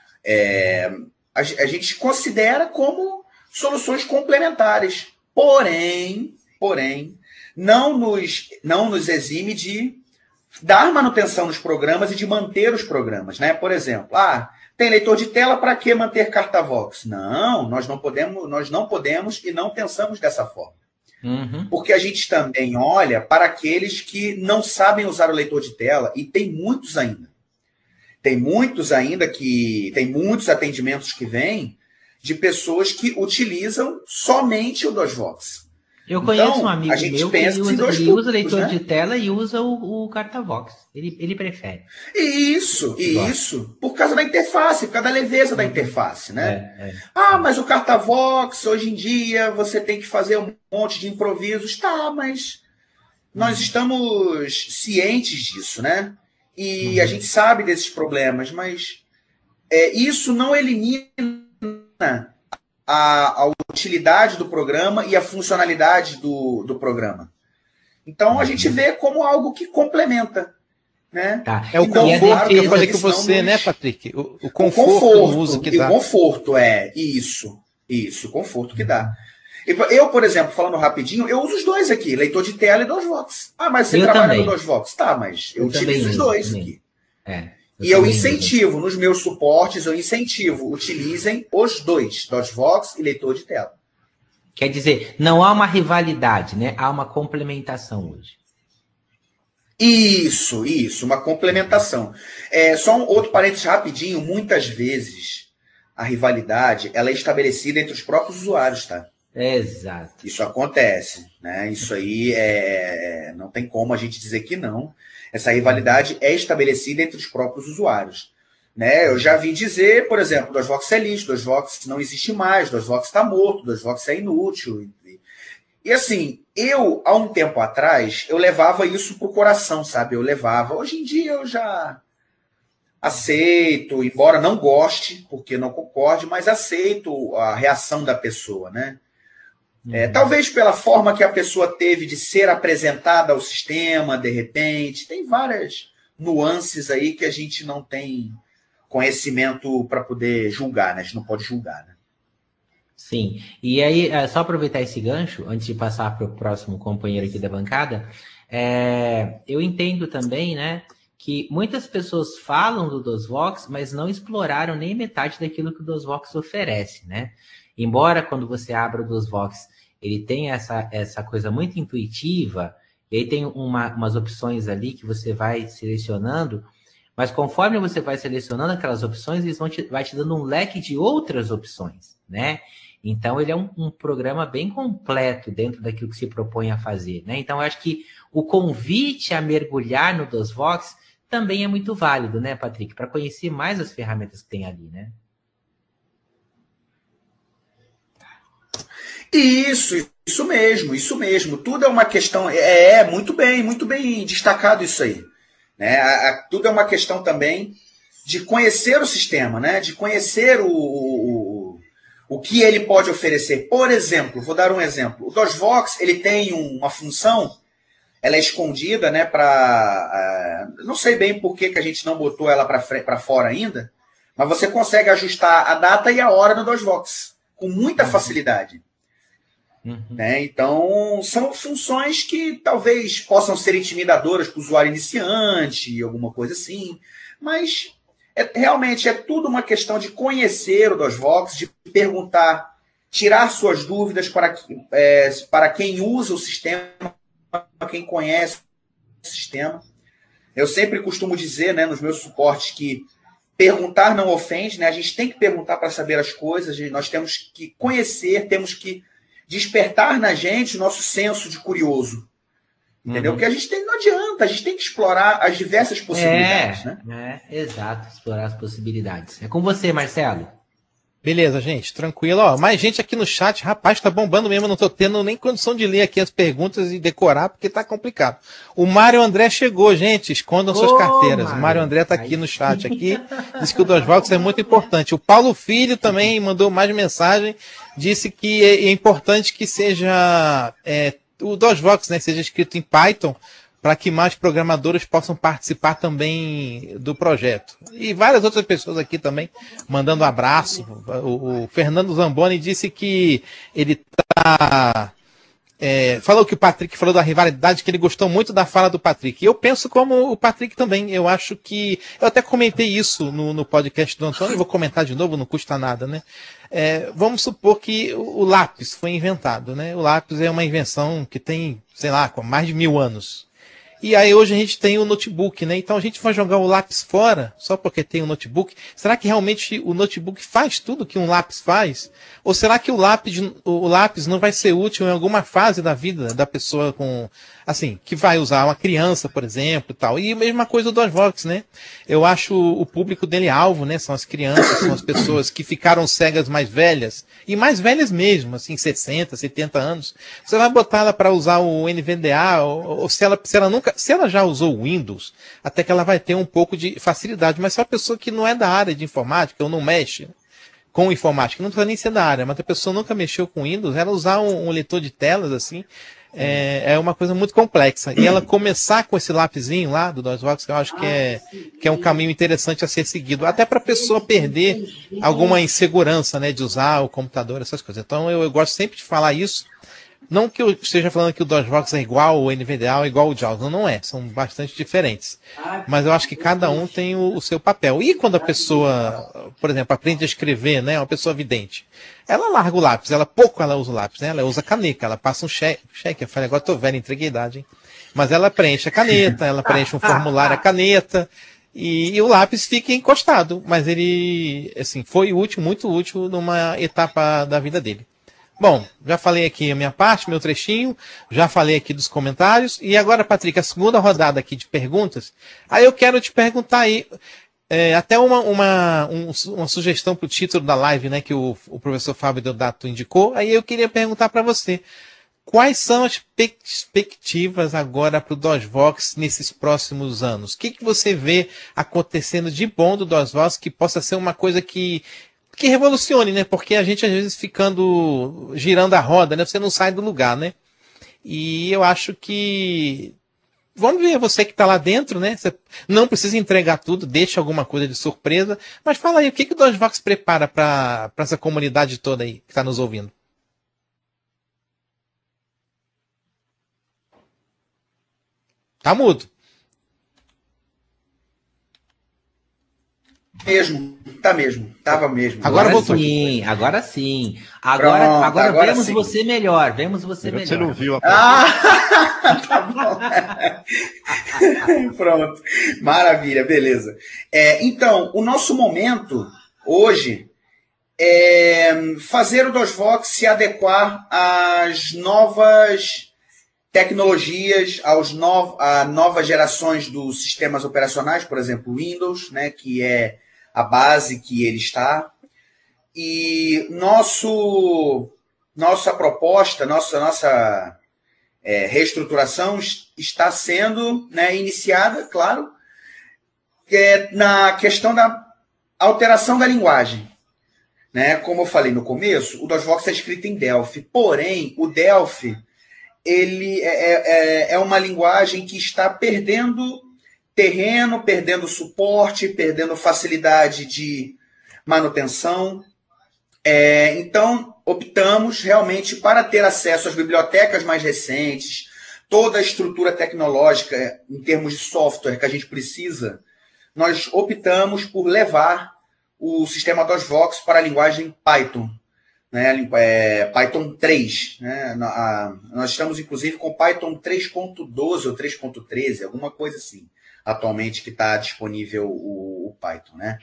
é, a, a gente considera como soluções complementares. Porém, porém, não nos, não nos exime de dar manutenção nos programas e de manter os programas, né? Por exemplo, ah, tem leitor de tela, para que manter CartaVox? Não, nós não podemos, nós não podemos e não pensamos dessa forma. Uhum. Porque a gente também olha para aqueles que não sabem usar o leitor de tela, e tem muitos ainda. Tem muitos ainda que... Tem muitos atendimentos que vêm de pessoas que utilizam somente o DOSVox. Eu conheço então, um amigo meu que ele usa, ele usa leitor, né, de tela e usa o, o CartaVox. Ele, ele prefere. Isso, isso. Por causa da interface, por causa da leveza da interface, né? É, é. Ah, mas o CartaVox, hoje em dia, você tem que fazer um monte de improvisos. Tá, mas nós estamos cientes disso, né? E uhum. a gente sabe desses problemas, mas é, isso não elimina A, a utilidade do programa e a funcionalidade do, do programa. Então, a gente vê como algo que complementa. Né? Tá. É o então, conforto claro, que eu falei com você, nos... né, Patrick? O, o conforto, o conforto no uso que dá. O conforto, é. Isso. Isso, o conforto que dá. Eu, por exemplo, falando rapidinho, eu uso os dois aqui, leitor de tela e DOSVox. Ah, mas você eu trabalha também. no DOSVox? Tá, mas eu, eu utilizo os dois também. aqui. É. Eu e eu incentivo, nos meus suportes, eu incentivo, utilizem os dois, DOSVox e leitor de tela. Quer dizer, não há uma rivalidade, né? Há uma complementação hoje. Isso, isso, uma complementação. É, só um outro parênteses rapidinho, muitas vezes a rivalidade ela é estabelecida entre os próprios usuários, tá? Exato. Isso acontece, né? Isso aí é, não tem como a gente dizer que não. Essa rivalidade é estabelecida entre os próprios usuários. Né? Eu já vi dizer, por exemplo, DOSVox é lixo, DOSVox não existe mais, DOSVox está morto, DOSVox é inútil. E, e assim, eu, há um tempo atrás, eu levava isso pro coração, sabe? Eu levava. Hoje em dia eu já... aceito, embora não goste, porque não concorde, mas aceito a reação da pessoa, né? É, talvez pela forma que a pessoa teve de ser apresentada ao sistema, de repente, tem várias nuances aí que a gente não tem conhecimento para poder julgar, né? A gente não pode julgar, né? Sim, e aí, só aproveitar esse gancho, antes de passar para o próximo companheiro aqui da bancada, é, eu entendo também, né, que muitas pessoas falam do DOSVox, mas não exploraram nem metade daquilo que o DOSVox oferece, né? Embora quando você abre o DOSVox, ele tenha essa, essa coisa muito intuitiva, e aí tem uma, umas opções ali que você vai selecionando, mas conforme você vai selecionando aquelas opções, eles vão te, vai te dando um leque de outras opções, né? Então, ele é um, um programa bem completo dentro daquilo que se propõe a fazer, né? Então, eu acho que o convite a mergulhar no DOSVox também é muito válido, né, Patrick? Para conhecer mais as ferramentas que tem ali, né? Isso, isso mesmo, isso mesmo. Tudo é uma questão... É, é muito bem, muito bem destacado isso aí. Né? A, a, tudo é uma questão também de conhecer o sistema, né? De conhecer o, o, o que ele pode oferecer. Por exemplo, vou dar um exemplo. O DOSVox, ele tem uma função, ela é escondida, né? Pra, uh, não sei bem por que, que a gente não botou ela para fora ainda, mas você consegue ajustar a data e a hora no DOSVox com muita facilidade. Uhum. Né? Então, são funções que talvez possam ser intimidadoras para o usuário iniciante, alguma coisa assim, mas é, realmente é tudo uma questão de conhecer o DOSVox, de perguntar, tirar suas dúvidas para, é, para quem usa o sistema, para quem conhece o sistema. Eu sempre costumo dizer, né, nos meus suportes que perguntar não ofende, né? A gente tem que perguntar para saber as coisas, nós temos que conhecer, temos que despertar na gente o nosso senso de curioso. Entendeu? Uhum. Porque a gente tem, não adianta, a gente tem que explorar as diversas possibilidades. É, né? é, exato, explorar as possibilidades. É com você, Marcelo. Beleza, gente, tranquilo. Ó, mais gente aqui no chat, rapaz, tá bombando mesmo, não tô tendo nem condição de ler aqui as perguntas e decorar, porque tá complicado. O Mário André chegou, gente, escondam suas Ô, carteiras. Mário. O Mário André tá aqui Aí no chat, aqui, disse que o DOSVox é muito importante. O Paulo Filho também mandou mais mensagem, disse que é, é importante que seja, é, o DOSVox, né, seja escrito em Python, para que mais programadores possam participar também do projeto. E várias outras pessoas aqui também mandando um abraço. O, o Fernando Zamboni disse que ele está... É, falou que o Patrick falou da rivalidade, que ele gostou muito da fala do Patrick. E eu penso como o Patrick também. Eu acho que... Eu até comentei isso no, no podcast do Antônio, vou comentar de novo, não custa nada, né? É, vamos supor que o, o lápis foi inventado, né? O lápis é uma invenção que tem, sei lá, mais de mil anos. E aí hoje a gente tem o notebook, né? Então a gente vai jogar o lápis fora só porque tem o notebook. Será que realmente o notebook faz tudo que um lápis faz? Ou será que o lápis, o lápis não vai ser útil em alguma fase da vida da pessoa com, assim, que vai usar uma criança, por exemplo, e tal? E a mesma coisa do DOSVox, né? Eu acho o público dele alvo, né? São as crianças, são as pessoas que ficaram cegas mais velhas e mais velhas mesmo, assim, sessenta, setenta anos. Você vai botar ela para usar o N V D A ou, ou se ela, se ela nunca Se ela já usou o Windows, até que ela vai ter um pouco de facilidade. Mas se é uma pessoa que não é da área de informática, ou não mexe com informática, não precisa nem ser da área, mas a pessoa nunca mexeu com Windows, ela usar um, um leitor de telas, assim, é, é uma coisa muito complexa. E ela começar com esse lapisinho lá do DOSVox, eu acho que é, que é um caminho interessante a ser seguido. Até para a pessoa perder alguma insegurança, né, de usar o computador, essas coisas. Então eu, eu gosto sempre de falar isso. Não que eu esteja falando que o DOSVox é igual, o N V D A é igual o JAWS, não, não é, são bastante diferentes. Mas eu acho que cada um tem o, o seu papel. E quando a pessoa, por exemplo, aprende a escrever, né, uma pessoa vidente, ela larga o lápis, ela pouco ela usa o lápis, né, ela usa caneta, ela passa um cheque, cheque eu falei, agora estou velho, entreguei a idade, hein? Mas ela preenche a caneta, ela preenche um formulário a caneta, e, e o lápis fica encostado, mas ele, assim, foi útil, muito útil numa etapa da vida dele. Bom, já falei aqui a minha parte, meu trechinho, já falei aqui dos comentários, e agora, Patrick, a segunda rodada aqui de perguntas, aí eu quero te perguntar aí, é, até uma, uma, um, uma sugestão para o título da live, né, que o, o professor Fábio Deodato indicou, aí eu queria perguntar para você, Quais são as perspectivas agora para o DOSVox nesses próximos anos? O que, que você vê acontecendo de bom do DOSVox que possa ser uma coisa que, que revolucione, né? Porque a gente às vezes ficando girando a roda, né? Você não sai do lugar, né? E eu acho que... Vamos ver, você que está lá dentro, né? Você não precisa entregar tudo, deixa alguma coisa de surpresa. Mas fala aí, o que, que o DOSVox prepara para essa comunidade toda aí que está nos ouvindo? Tá mudo. Mesmo, tá mesmo, tava mesmo. Agora, Agora voltou. sim, agora sim. Agora, Pronto, agora, agora vemos sim. você melhor, vemos você melhor. Você não viu a Ah, tá bom. Pronto, maravilha, beleza. É, então, o nosso momento hoje é fazer o DOSVox se adequar às novas tecnologias, aos no, a novas gerações dos sistemas operacionais, por exemplo, o Windows, né, que é a base que ele está. E nosso, nossa proposta, nossa, nossa é, reestruturação está sendo, né, iniciada, claro, é, na questão da alteração da linguagem. Né? Como eu falei no começo, o DOSVox é escrito em Delphi, porém, o Delphi ele é, é, é uma linguagem que está perdendo terreno, perdendo suporte, perdendo facilidade de manutenção. É, então, optamos realmente para ter acesso às bibliotecas mais recentes, toda a estrutura tecnológica em termos de software que a gente precisa, nós optamos por levar o sistema DOSVox para a linguagem Python. Né, é, Python três. Né, a, nós estamos, inclusive, com Python três ponto doze ou três ponto treze, alguma coisa assim, atualmente, que está disponível o, o Python. Né?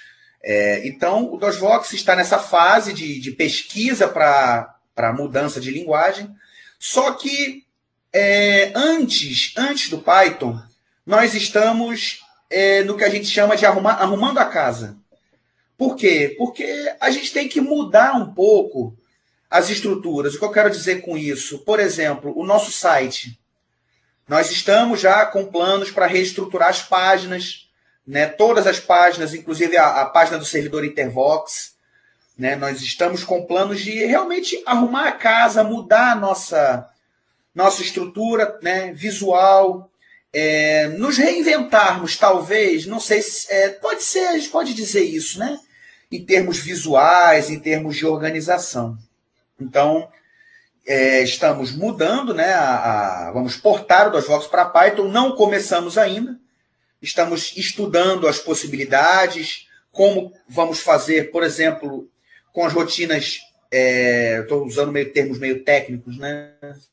É, então, o DOSVox está nessa fase de, de pesquisa para a mudança de linguagem, só que é, antes, antes do Python, nós estamos é, no que a gente chama de arrumar, arrumando a casa. Por quê? Porque a gente tem que mudar um pouco as estruturas. O que eu quero dizer com isso? Por exemplo, o nosso site. Nós estamos já com planos para reestruturar as páginas, né? Todas as páginas, inclusive a, a página do servidor Intervox. Né? Nós estamos com planos de realmente arrumar a casa, mudar a nossa, nossa estrutura, né? Visual, é, nos reinventarmos, talvez, não sei se... É, pode ser, a gente pode dizer isso, né? Em termos visuais, em termos de organização. Então, é, estamos mudando, né? A, a, vamos portar o DOSVox para Python, não começamos ainda. Estamos estudando as possibilidades, como vamos fazer, por exemplo, com as rotinas... É, estou usando meio, termos meio técnicos, né?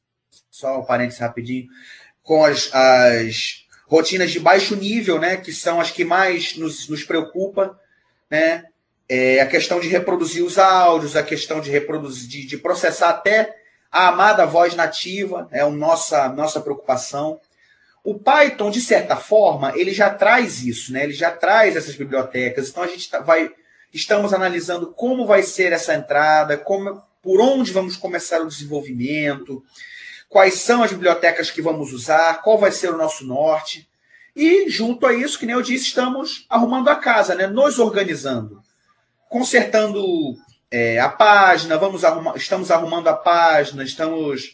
Só um parênteses rapidinho. Com as, as rotinas de baixo nível, né, que são as que mais nos, nos preocupa, né, é a questão de reproduzir os áudios, a questão de reproduzir, de, de processar até a amada voz nativa, é a nossa, nossa preocupação. O Python, de certa forma, ele já traz isso, né, ele já traz essas bibliotecas, então a gente tá, vai, estamos analisando como vai ser essa entrada, como, por onde vamos começar o desenvolvimento, quais são as bibliotecas que vamos usar, qual vai ser o nosso norte. E, junto a isso, que nem eu disse, estamos arrumando a casa, né? Nos organizando, consertando é, a página, vamos arrumar, estamos arrumando a página, estamos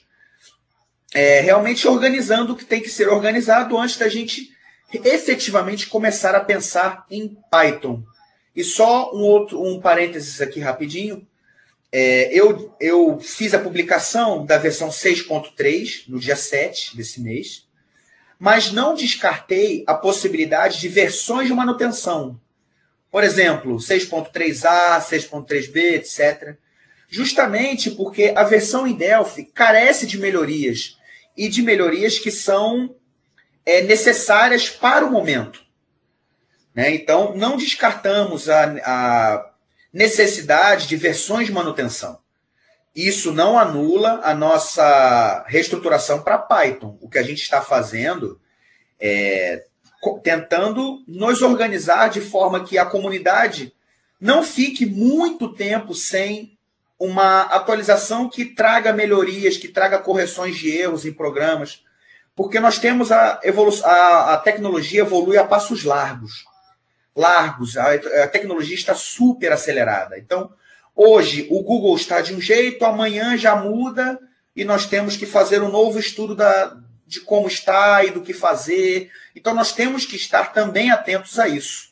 é, realmente organizando o que tem que ser organizado antes da gente efetivamente começar a pensar em Python. E só um outro um parênteses aqui rapidinho. É, eu, eu fiz a publicação da versão seis ponto três no dia sete desse mês, mas não descartei a possibilidade de versões de manutenção. Por exemplo, seis ponto três A, seis ponto três B, etcétera. Justamente porque a versão em Delphi carece de melhorias, e de melhorias que são é, necessárias para o momento. Né? Então, não descartamos a... a necessidade de versões de manutenção. Isso não anula a nossa reestruturação para Python. O que a gente está fazendo é tentando nos organizar de forma que a comunidade não fique muito tempo sem uma atualização que traga melhorias, que traga correções de erros em programas, porque nós temos a evolução, a, a tecnologia evolui a passos largos, largos, a, a tecnologia está super acelerada. Então, hoje o Google está de um jeito, amanhã já muda e nós temos que fazer um novo estudo da, de como está e do que fazer. Então, nós temos que estar também atentos a isso.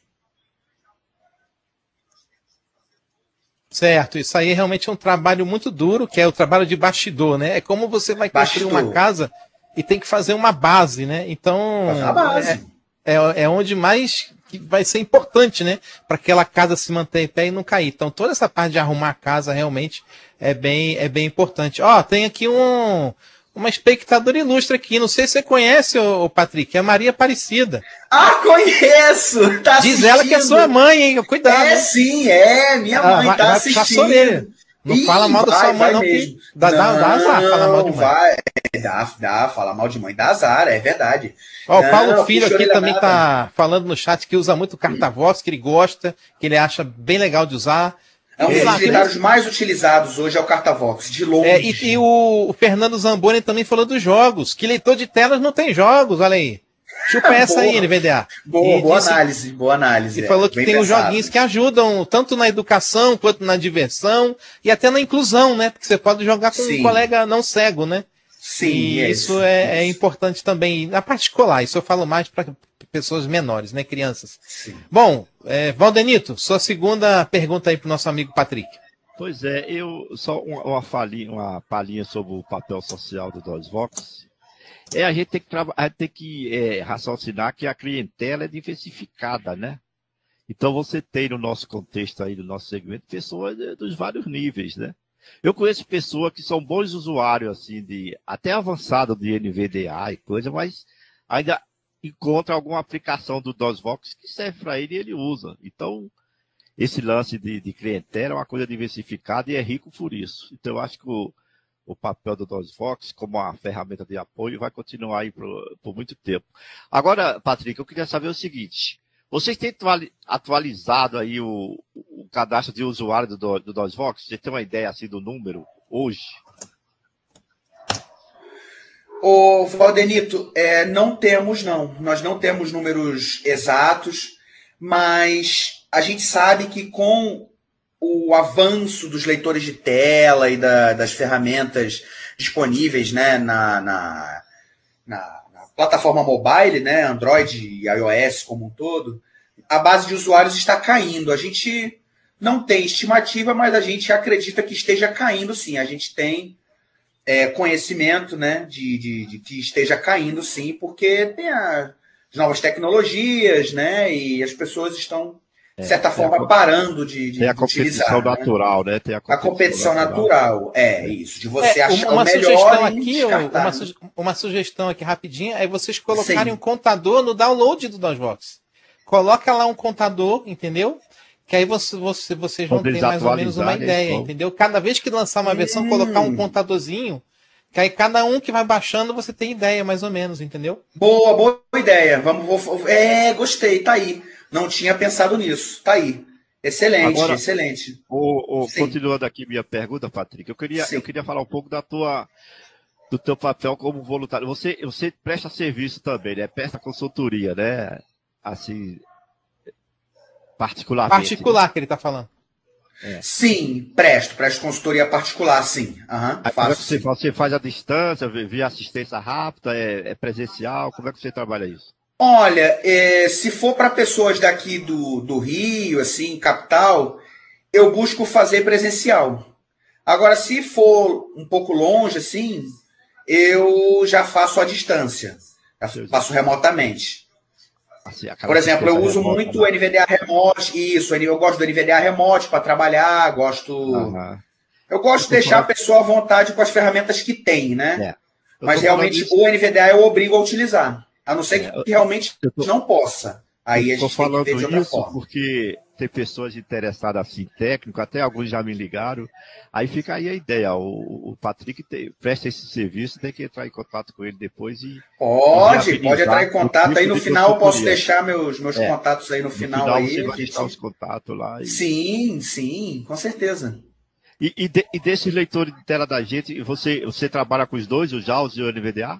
Certo, isso aí realmente é um trabalho muito duro, que é o trabalho de bastidor, né? É como você vai construir Bastidor. uma casa e tem que fazer uma base, né? Então, Fazer uma base. É, é, é onde mais que vai ser importante, né? Para aquela casa se manter em pé e não cair. Então, toda essa parte de arrumar a casa realmente é bem, é bem importante. Ó, tem aqui um... uma espectadora ilustre aqui, não sei se você conhece, o Patrick, é a Maria Aparecida. Ah, conheço! Tá Diz ela que é sua mãe, hein? Cuidado. É, hein? sim, é. Minha Ah, mãe vai, tá vai assistindo. puxar sua orelha. Não Ih, fala mal da vai, sua mãe, vai não, mesmo. que dá, dá, dá azar falar mal de mãe. Vai, dá, dá, falar mal de mãe dá azar, é verdade. Ó, o Não, Paulo Filho puxa aqui orelha também nada. tá falando no chat que usa muito carta-voz, que ele gosta, que ele acha bem legal de usar. É um dos Exato. utilitários mais utilizados hoje é o Cartavox, de longe. É, e e o, o Fernando Zamboni também falou dos jogos, que leitor de telas não tem jogos, olha aí. Chupa essa aí, Boa. N V D A. Boa, E boa disse- análise, boa análise. E é, falou que bem tem os pensado. joguinhos que ajudam tanto na educação quanto na diversão e até na inclusão, né? Porque você pode jogar com Sim. um colega não cego, né? Sim, e é isso é, é importante também. Na parte escolar, isso eu falo mais para pessoas menores, né? Crianças. Sim. Bom, é, Valdenito, sua segunda pergunta aí para o nosso amigo Patrick. Pois é, eu só uma, uma, falinha, uma palhinha sobre o papel social do DOSVox. É, a gente tem que, traba- a gente tem que é, raciocinar que a clientela é diversificada, né? Então você tem no nosso contexto aí, no nosso segmento, pessoas de- dos vários níveis, né? Eu conheço pessoas que são bons usuários, assim, de até avançado de N V D A e coisa, mas ainda encontra alguma aplicação do DOSVox que serve para ele e ele usa. Então, esse lance de, de clientela é uma coisa diversificada e é rico por isso. Então, eu acho que o, o papel do DOSVox, como uma ferramenta de apoio, vai continuar aí por, por muito tempo. Agora, Patrick, eu queria saber o seguinte. Vocês têm atuali- atualizado aí o, o cadastro de usuário do, do, do DOSVox? Vocês têm uma ideia assim do número hoje? Ô, Valdenito, é, não temos, não. Nós não temos números exatos, mas a gente sabe que com o avanço dos leitores de tela e da- das ferramentas disponíveis, né, na, na, na- na plataforma mobile, né, Android e iOS como um todo, a base de usuários está caindo. A gente não tem estimativa, mas a gente acredita que esteja caindo, sim. A gente tem é, conhecimento, né, de, de, de que esteja caindo, sim, porque tem a- as novas tecnologias, né, e as pessoas estão, de certa tem a forma, com- parando de, de Tem a utilizar. competição né? natural, né? Tem a A competição natural, é isso, de você É, achar uma o melhor sugestão e aqui, ó, descartar, uma, né? suge- uma sugestão aqui rapidinha, é vocês colocarem Sim. um contador no download do DOSVox. Coloca lá um contador, entendeu? Que aí você, você, vocês vão Quando ter eles mais ou menos uma atualizarem, ideia, eles vão- entendeu? Cada vez que lançar uma versão, Hum. colocar um contadorzinho, que aí cada um que vai baixando você tem ideia mais ou menos, entendeu? Boa, boa ideia. Vamos, vou, é, gostei, tá aí. Não tinha pensado nisso, tá aí. Excelente, Agora- excelente. O, o- Sim. continuando aqui minha pergunta, Patrick, eu queria, Sim. eu queria falar um pouco da tua, do teu papel como voluntário. Você, você presta serviço também, né? Presta consultoria, né? Assim, particularmente. Particular que ele tá falando. Sim, presto, presto consultoria particular, sim. Aham, Aí, como é faço. que você, sim. faz? Você faz à distância, vê vê assistência rápida, é, é presencial? Como é que você trabalha isso? Olha, é, se for para pessoas daqui do, do Rio, assim, capital, eu busco fazer presencial. Agora, se for um pouco longe, assim, eu já faço à distância. Já faço remotamente. Assim, aquela Por exemplo, eu assistência uso remota, muito né? o N V D A Remote, isso, eu gosto do N V D A Remote para trabalhar, gosto... Aham. Eu gosto de Eu tô deixar a falando- pessoa à vontade com as ferramentas que tem, né? É. Eu Mas tô falando realmente isso- o N V D A eu obrigo a utilizar. A não ser É, que eu- realmente eu tô- não possa. Aí a Estou gente tem que falando ver de outra isso forma. porque tem pessoas interessadas assim, técnico, até alguns já me ligaram. Aí fica aí a ideia. O, o Patrick tem, presta esse serviço, tem que entrar em contato com ele depois e. Pode, viabilizar pode entrar em o contato. tipo Aí no de final eu posso consultoria. deixar meus, meus É. contatos aí no No final, final aí. você a vai gente- deixar os contatos lá. E... Sim, sim, com certeza. E, e, de, e desses leitores de tela da gente, você, você trabalha com os dois, o JAWS e o N V D A?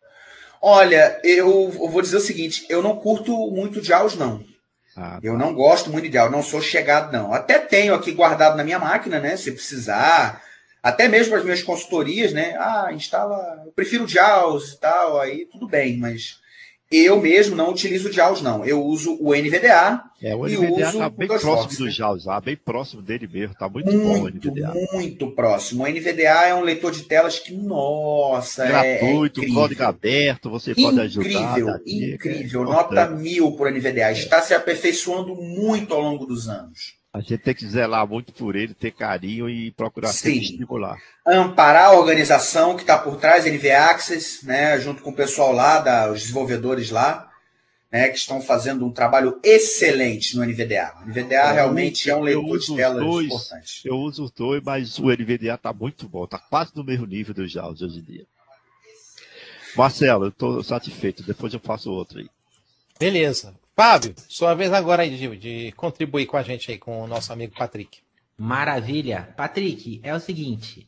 Olha, eu, eu vou dizer o seguinte, eu não curto muito JAWS, não. Ah, tá. Eu não gosto muito de JAWS, não sou chegado, não. Até tenho aqui guardado na minha máquina, né? Se precisar, até mesmo as minhas consultorias, né? Ah, instala, eu prefiro JAWS e tal, aí tudo bem, mas eu mesmo não utilizo JAWS, não. Eu uso o N V D A. É, o N V D A está bem próximo do JAWS, ah, bem próximo dele mesmo, está muito, muito bom o N V D A. Muito próximo. O N V D A é um leitor de telas que, nossa, gratuito, é código aberto, você pode ajudar. Incrível, incrível. Nota mil por N V D A. Está se aperfeiçoando muito ao longo dos anos. A gente tem que zelar muito por ele, ter carinho e procurar Sim. sempre estimular. Amparar a organização que está por trás, N V Access, né, junto com o pessoal lá, da, os desenvolvedores lá, né, que estão fazendo um trabalho excelente no N V D A. O N V D A é, realmente é um leitor de telas dois, importante. Eu uso os dois, mas o N V D A está muito bom, está quase no mesmo nível do JAWS hoje em dia. Marcelo, eu estou satisfeito, depois eu faço outro aí. Beleza. Fábio, sua vez agora aí de, de contribuir com a gente aí, com o nosso amigo Patrick. Maravilha. Patrick, é o seguinte,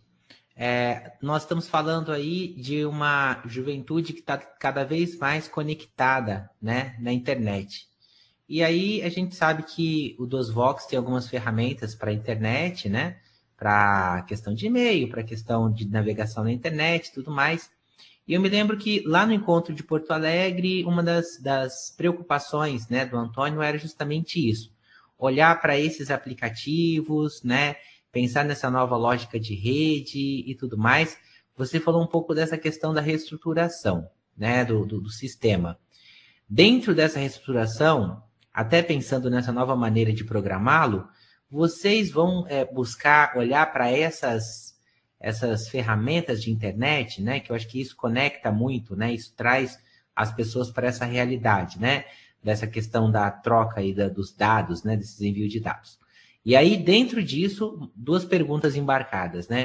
é, nós estamos falando aí de uma juventude que está cada vez mais conectada, né, na internet. E aí a gente sabe que o DOSVox tem algumas ferramentas para a internet, né, para questão de e-mail, para questão de navegação na internet e tudo mais. E eu me lembro que lá no encontro de Porto Alegre, uma das, das preocupações, né, do Antônio era justamente isso. Olhar para esses aplicativos, né, pensar nessa nova lógica de rede e tudo mais. Você falou um pouco dessa questão da reestruturação, né, do, do, do sistema. Dentro dessa reestruturação, até pensando nessa nova maneira de programá-lo, vocês vão é, buscar olhar para essas... essas ferramentas de internet, né, que eu acho que isso conecta muito, né, isso traz as pessoas para essa realidade, né, dessa questão da troca aí da, dos dados, né, desses envios de dados. E aí, dentro disso, duas perguntas embarcadas, né,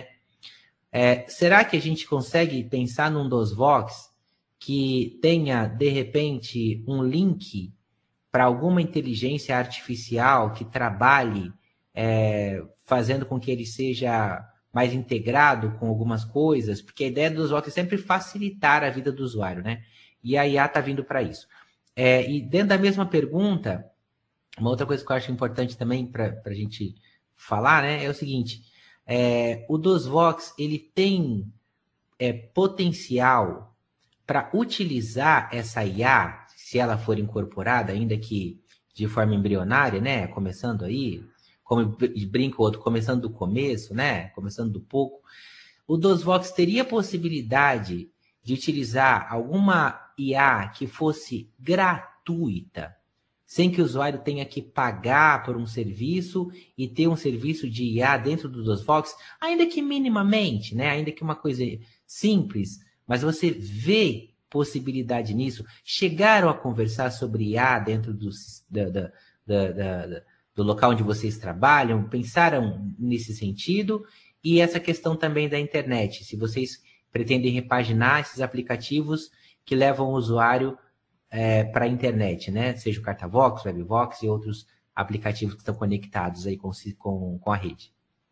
é, será que a gente consegue pensar num DOSVox que tenha, de repente, um link para alguma inteligência artificial que trabalhe é, fazendo com que ele seja mais integrado com algumas coisas, porque a ideia do DOSVox é sempre facilitar a vida do usuário, né? E a I A está vindo para isso. É, e dentro da mesma pergunta, uma outra coisa que eu acho importante também para a gente falar, né, é o seguinte, é, o DOSVox, ele tem é, potencial para utilizar essa I A, se ela for incorporada, ainda que de forma embrionária, né, começando aí, como brinca o outro, começando do começo, né? Começando do pouco, o DOSVox teria possibilidade de utilizar alguma I A que fosse gratuita, sem que o usuário tenha que pagar por um serviço e ter um serviço de I A dentro do DOSVox, ainda que minimamente, né? Ainda que uma coisa simples, mas você vê possibilidade nisso. Chegaram a conversar sobre I A dentro do, da, da, da, da do local onde vocês trabalham, pensaram nesse sentido? E essa questão também da internet, se vocês pretendem repaginar esses aplicativos que levam o usuário é, para a internet, né? Seja o CartaVox, WebVox e outros aplicativos que estão conectados aí com, com, com a rede.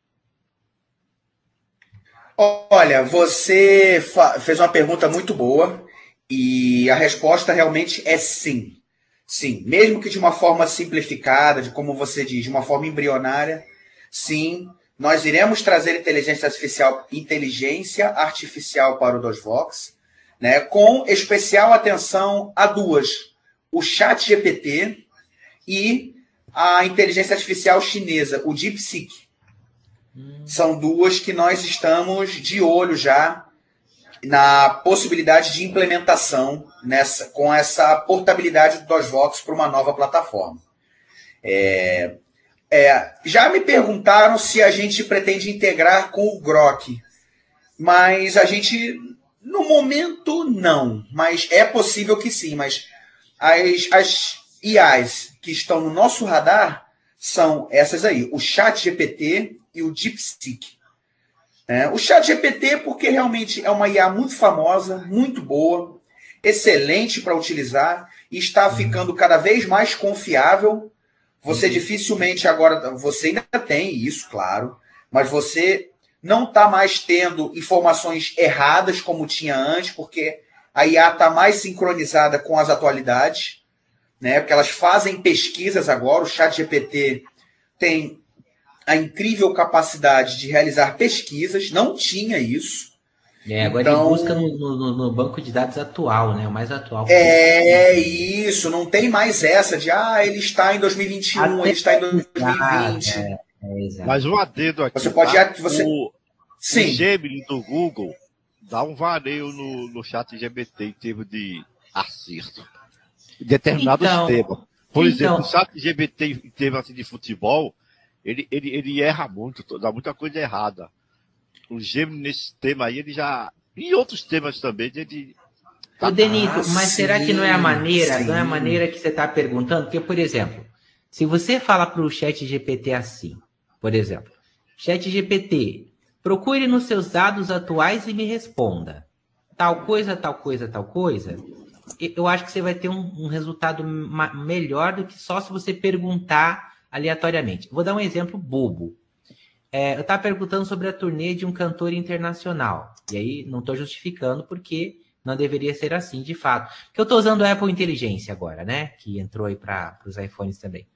Olha, você fez uma pergunta muito boa e a resposta realmente é sim. Sim, mesmo que de uma forma simplificada, de como você diz, de uma forma embrionária, sim, nós iremos trazer inteligência artificial, inteligência artificial para o DOSVox, né, com especial atenção a duas, o ChatGPT e a inteligência artificial chinesa, o DeepSeek. Hum. São duas que nós estamos de olho já na possibilidade de implementação nessa, com essa portabilidade do DOSVox para uma nova plataforma. É, é, já me perguntaram se a gente pretende integrar com o Grok, mas a gente, no momento, não. Mas é possível que sim, mas as, as I As que estão no nosso radar são essas aí, o ChatGPT e o DeepSeek. É, o ChatGPT, porque realmente é uma I A muito famosa, muito boa, excelente para utilizar e está ficando cada vez mais confiável. Você dificilmente agora, você ainda tem isso, claro, mas você não está mais tendo informações erradas como tinha antes, porque a I A está mais sincronizada com as atualidades, né? Porque elas fazem pesquisas agora, o ChatGPT tem a incrível capacidade de realizar pesquisas, não tinha isso. É, agora então, ele busca no, no, no banco de dados atual, né? O mais atual. É isso, não tem mais essa de, ah, ele está em dois mil e vinte e um, Até ele está em dois mil e vinte. É, é, Mas um adendo aqui, você pode... tá? Você... O, Sim. o Gemini do Google dá um vareio no, no chat G P T em termos de acerto. Em determinados então, temas. Por então, exemplo, o chat G P T em termos assim, de futebol, ele, ele, ele erra muito, dá muita coisa errada. O Gemini nesse tema aí, ele já... E outros temas também, ele... Ô, Denito, ah, mas sim, será que não é a maneira, sim. não é a maneira que você está perguntando? Porque, por exemplo, se você fala para o chat G P T assim, por exemplo, chat G P T, procure nos seus dados atuais e me responda. Tal coisa, tal coisa, tal coisa. Eu acho que você vai ter um, um resultado melhor do que só se você perguntar aleatoriamente. Vou dar um exemplo bobo. É, eu estava perguntando sobre a turnê de um cantor internacional. E aí, não estou justificando porque não deveria ser assim, de fato. Porque eu estou usando a Apple Inteligência agora, né? Que entrou aí para os iPhones também.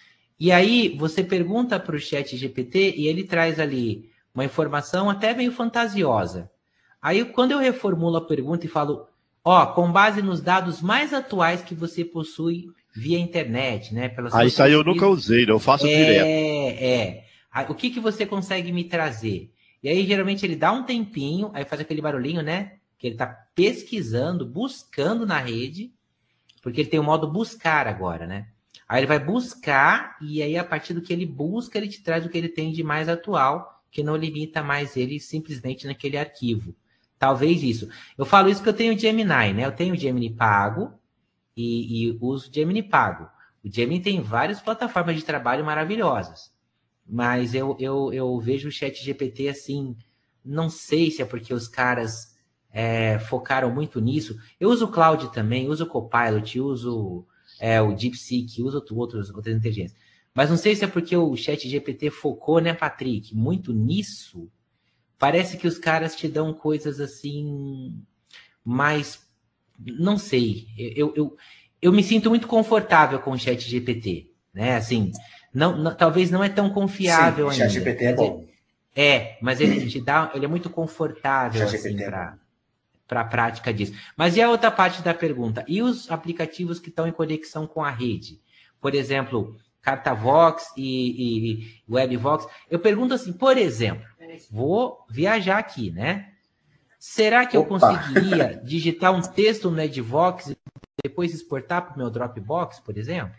E aí, você pergunta para o chat G P T e ele traz ali uma informação até meio fantasiosa. Aí, quando eu reformulo a pergunta e falo, ó, com base nos dados mais atuais que você possui via internet, né? Pelas ah, isso aí eu nunca usei, eu faço é, direto. É, é. O que, que você consegue me trazer? E aí, geralmente, ele dá um tempinho, aí faz aquele barulhinho, né? Que ele está pesquisando, buscando na rede, porque ele tem o modo buscar agora, né? Aí ele vai buscar, e aí, a partir do que ele busca, ele te traz o que ele tem de mais atual, que não limita mais ele simplesmente naquele arquivo. Talvez isso. Eu falo isso porque eu tenho o Gemini, né? Eu tenho o Gemini pago e, e uso o Gemini pago. O Gemini tem várias plataformas de trabalho maravilhosas. Mas eu, eu, eu vejo o chat G P T assim, não sei se é porque os caras é, focaram muito nisso. Eu uso o Cloud também, uso o Copilot, uso é, o DeepSeek, uso outros, outras inteligências. Mas não sei se é porque o chat G P T focou, né, Patrick, muito nisso. Parece que os caras te dão coisas assim, mais... Não sei, eu, eu, eu me sinto muito confortável com o chat G P T, né, assim... Não, não, talvez não é tão confiável Sim, ainda. O ChatGPT é bom. É, mas ele te dá, ele é muito confortável assim, para a prática disso. Mas e a outra parte da pergunta? E os aplicativos que estão em conexão com a rede? Por exemplo, CartaVox e, e WebVox. Eu pergunto assim, por exemplo, vou viajar aqui, né? Será que Opa. eu conseguiria digitar um texto no Edvox e depois exportar para o meu Dropbox, por exemplo?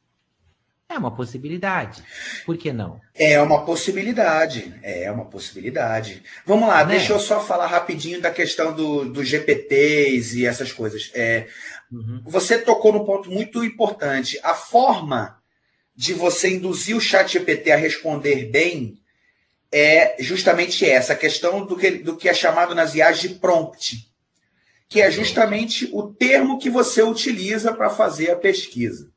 É uma possibilidade. Por que não? É uma possibilidade. É uma possibilidade. Vamos lá, né? Deixa eu só falar rapidinho da questão do, dos G P Ts e essas coisas. É, uhum. Você tocou num ponto muito importante. A forma de você induzir o chat G P T a responder bem é justamente essa, a questão do que, do que é chamado nas I As de prompt, que é justamente o termo que você utiliza para fazer a pesquisa.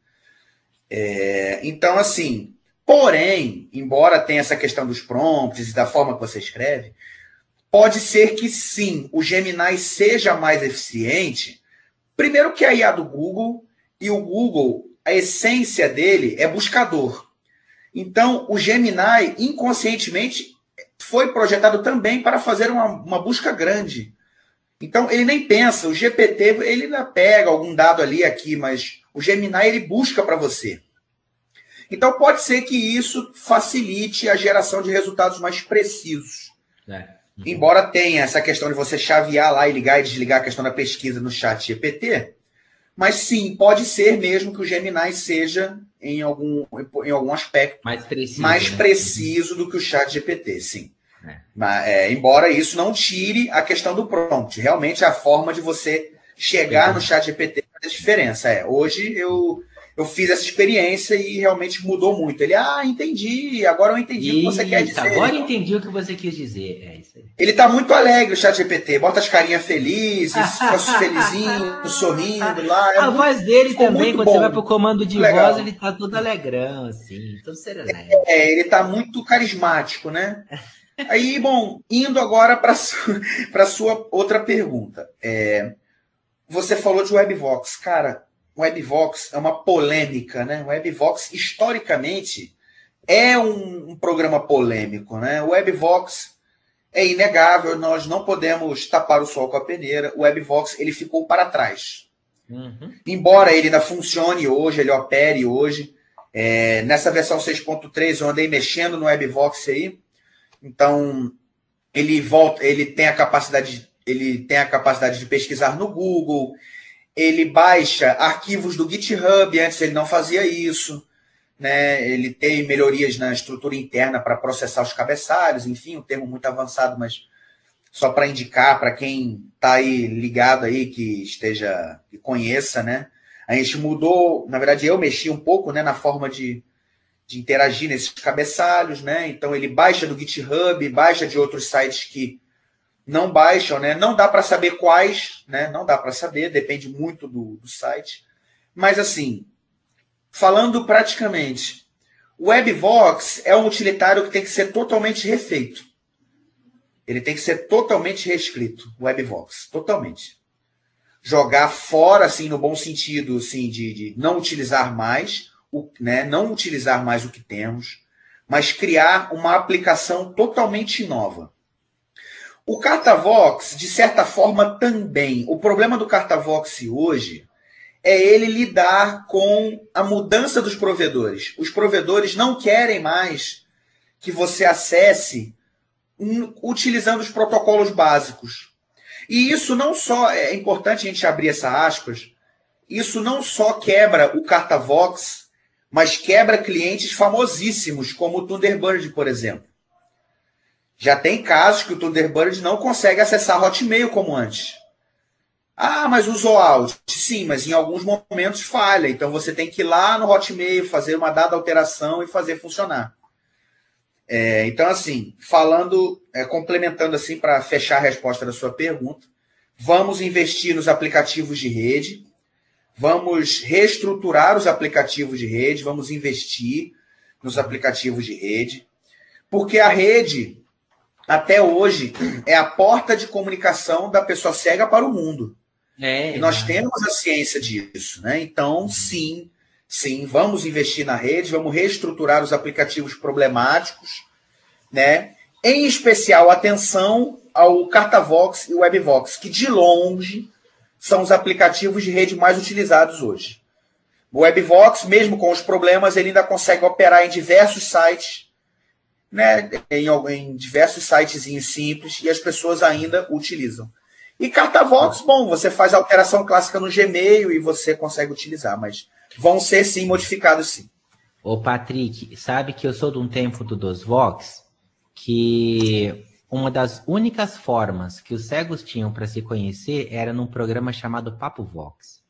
É, então, assim, porém, embora tenha essa questão dos prompts e da forma que você escreve, pode ser que sim, o Gemini seja mais eficiente. Primeiro que a I A do Google, e o Google, a essência dele é buscador. Então, o Gemini, inconscientemente, foi projetado também para fazer uma, uma busca grande. Então, ele nem pensa, o G P T, ele ainda pega algum dado ali, aqui, mas... O Gemini, ele busca para você. Então, pode ser que isso facilite a geração de resultados mais precisos. É. Uhum. Embora tenha essa questão de você chavear lá e ligar e desligar a questão da pesquisa no chat G P T, mas sim, pode ser mesmo que o Gemini seja, em algum, em algum aspecto, mais preciso, mais né? preciso do que o chat G P T, sim. É. Mas, é, embora isso não tire a questão do prompt. Realmente, a forma de você chegar no chat G P T faz diferença. É, hoje eu, eu fiz essa experiência e realmente mudou muito. Ele, ah, entendi, agora eu entendi isso, o que você quer dizer. Agora eu entendi o que você quis dizer. É isso aí. Ele tá muito alegre, o chat G P T. Bota as carinhas felizes, felizinho, sorrindo lá. É a muito, voz dele também, quando bom, você vai pro comando de legal. voz, ele tá todo alegrão, assim, todo serelepe. É, ele tá muito carismático, né? Aí, bom, indo agora para a sua outra pergunta. É, você falou de Webvox. Cara, Webvox é uma polêmica, né? Webvox, historicamente, é um, um programa polêmico, né? O Webvox é inegável, nós não podemos tapar o sol com a peneira. O Webvox, ele ficou para trás. Uhum. Embora ele ainda funcione hoje, ele opere hoje. É, nessa versão seis ponto três, eu andei mexendo no Webvox aí. Então, ele volta, ele tem a capacidade, ele tem a capacidade de pesquisar no Google, ele baixa arquivos do GitHub, antes ele não fazia isso, né? Ele tem melhorias na estrutura interna para processar os cabeçalhos, enfim, um termo muito avançado, mas só para indicar para quem está aí ligado aí, que esteja, que conheça, né? A gente mudou, na verdade eu mexi um pouco, né, na forma de, de interagir nesses cabeçalhos, né? Então ele baixa do GitHub, baixa de outros sites que não baixam, né? Não dá para saber quais, né? Não dá para saber, depende muito do, do site. Mas assim, falando praticamente, o Webvox é um utilitário que tem que ser totalmente refeito. Ele tem que ser totalmente reescrito, o Webvox, totalmente. Jogar fora, assim, no bom sentido, assim, de, de não utilizar mais, o, né? Não utilizar mais o que temos, mas criar uma aplicação totalmente nova. O Cartavox, de certa forma, também. O problema do Cartavox hoje é ele lidar com a mudança dos provedores. Os provedores não querem mais que você acesse um, utilizando os protocolos básicos. E isso não só, é importante a gente abrir essa aspas, isso não só quebra o Cartavox, mas quebra clientes famosíssimos, como o Thunderbird, por exemplo. Já tem casos que o Thunderbird não consegue acessar Hotmail como antes. Ah, mas usou Alt. Sim, mas em alguns momentos falha. Então você tem que ir lá no Hotmail, fazer uma dada alteração e fazer funcionar. É, então, assim, falando, é, complementando assim para fechar a resposta da sua pergunta, vamos investir nos aplicativos de rede, vamos reestruturar os aplicativos de rede, vamos investir nos aplicativos de rede, porque a rede, até hoje, é a porta de comunicação da pessoa cega para o mundo. É, e nós temos a ciência disso, né? Então, sim, sim, vamos investir na rede, vamos reestruturar os aplicativos problemáticos, né? Em especial, atenção ao Cartavox e o Webvox, que de longe são os aplicativos de rede mais utilizados hoje. O Webvox, mesmo com os problemas, ele ainda consegue operar em diversos sites, né? Em, em diversos sitezinhos simples, e as pessoas ainda utilizam. E Cartavox, bom, você faz a alteração clássica no Gmail e você consegue utilizar, mas vão ser, sim, modificados, sim. Ô, Patrick, sabe que eu sou de um tempo do DOSVox, que uma das únicas formas que os cegos tinham para se conhecer era num programa chamado Papo Vox.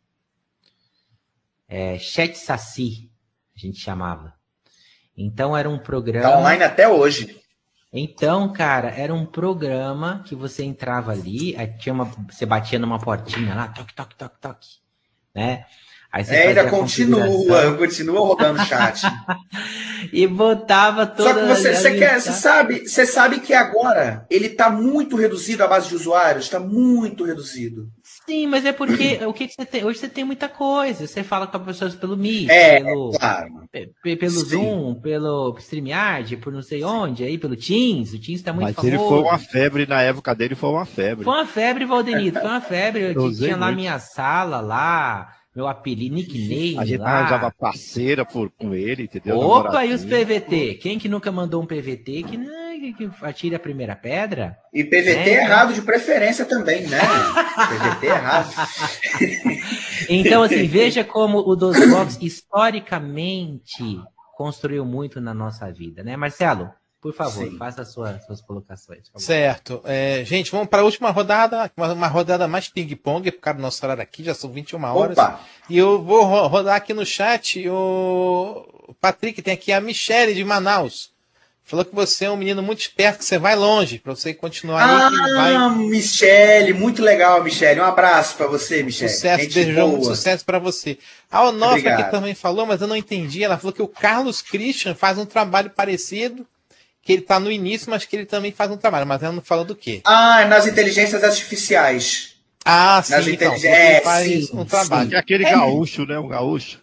É, Chat Saci, a gente chamava. Então era um programa... Tá online até hoje. Então, cara, era um programa que você entrava ali, aí tinha uma, você batia numa portinha lá, toque, toque, toque, toque, né? Aí você é, ainda continua, eu continuo rodando o chat. E botava toda... Só que você, você, quer, você, sabe, você sabe que agora ele está muito reduzido a base de usuários, está muito reduzido. Sim, mas é porque o que, que você tem? Hoje você tem muita coisa. Você fala com as pessoas pelo Meet, é, pelo, claro. pelo Zoom, pelo StreamYard, por não sei onde, aí pelo Teams. O Teams está muito mas famoso. Mas ele foi uma febre na época dele, foi uma febre. Foi uma febre, Valdenito, foi uma febre. Eu, eu tinha lá muito. Minha sala lá, meu apelido, nickname a gente lá. arranjava parceira por, com ele, entendeu? Opa, e os P V T? Quem que nunca mandou um P V T que, né, que atire a primeira pedra? E P V T é, errado de preferência também, né? P V T errado. Então, assim, veja como o DOSVox historicamente construiu muito na nossa vida, né? Marcelo, por favor, Sim. faça as suas, suas colocações. Certo. É, gente, vamos para a última rodada, uma, uma rodada mais ping-pong, por causa do nosso horário aqui, já são vinte e uma horas. Opa. E eu vou rodar aqui no chat o Patrick, tem aqui a Michele de Manaus. Falou que você é um menino muito esperto, que você vai longe, para você continuar aí. Ah, que vai... Michele, muito legal, Michele. Um abraço para você, Michele. Sucesso, desejou muito sucesso para você. A Onofre aqui também falou, mas eu não entendi. Ela falou que o Carlos Christian faz um trabalho parecido, que ele está no início, mas que ele também faz um trabalho, mas ela não fala do quê. Ah, nas inteligências artificiais. Ah, sim, Nas então, intelig- ele é, faz sim, um trabalho. É aquele É. gaúcho, né? Um gaúcho.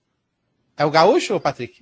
É o Gaúcho, Patrick?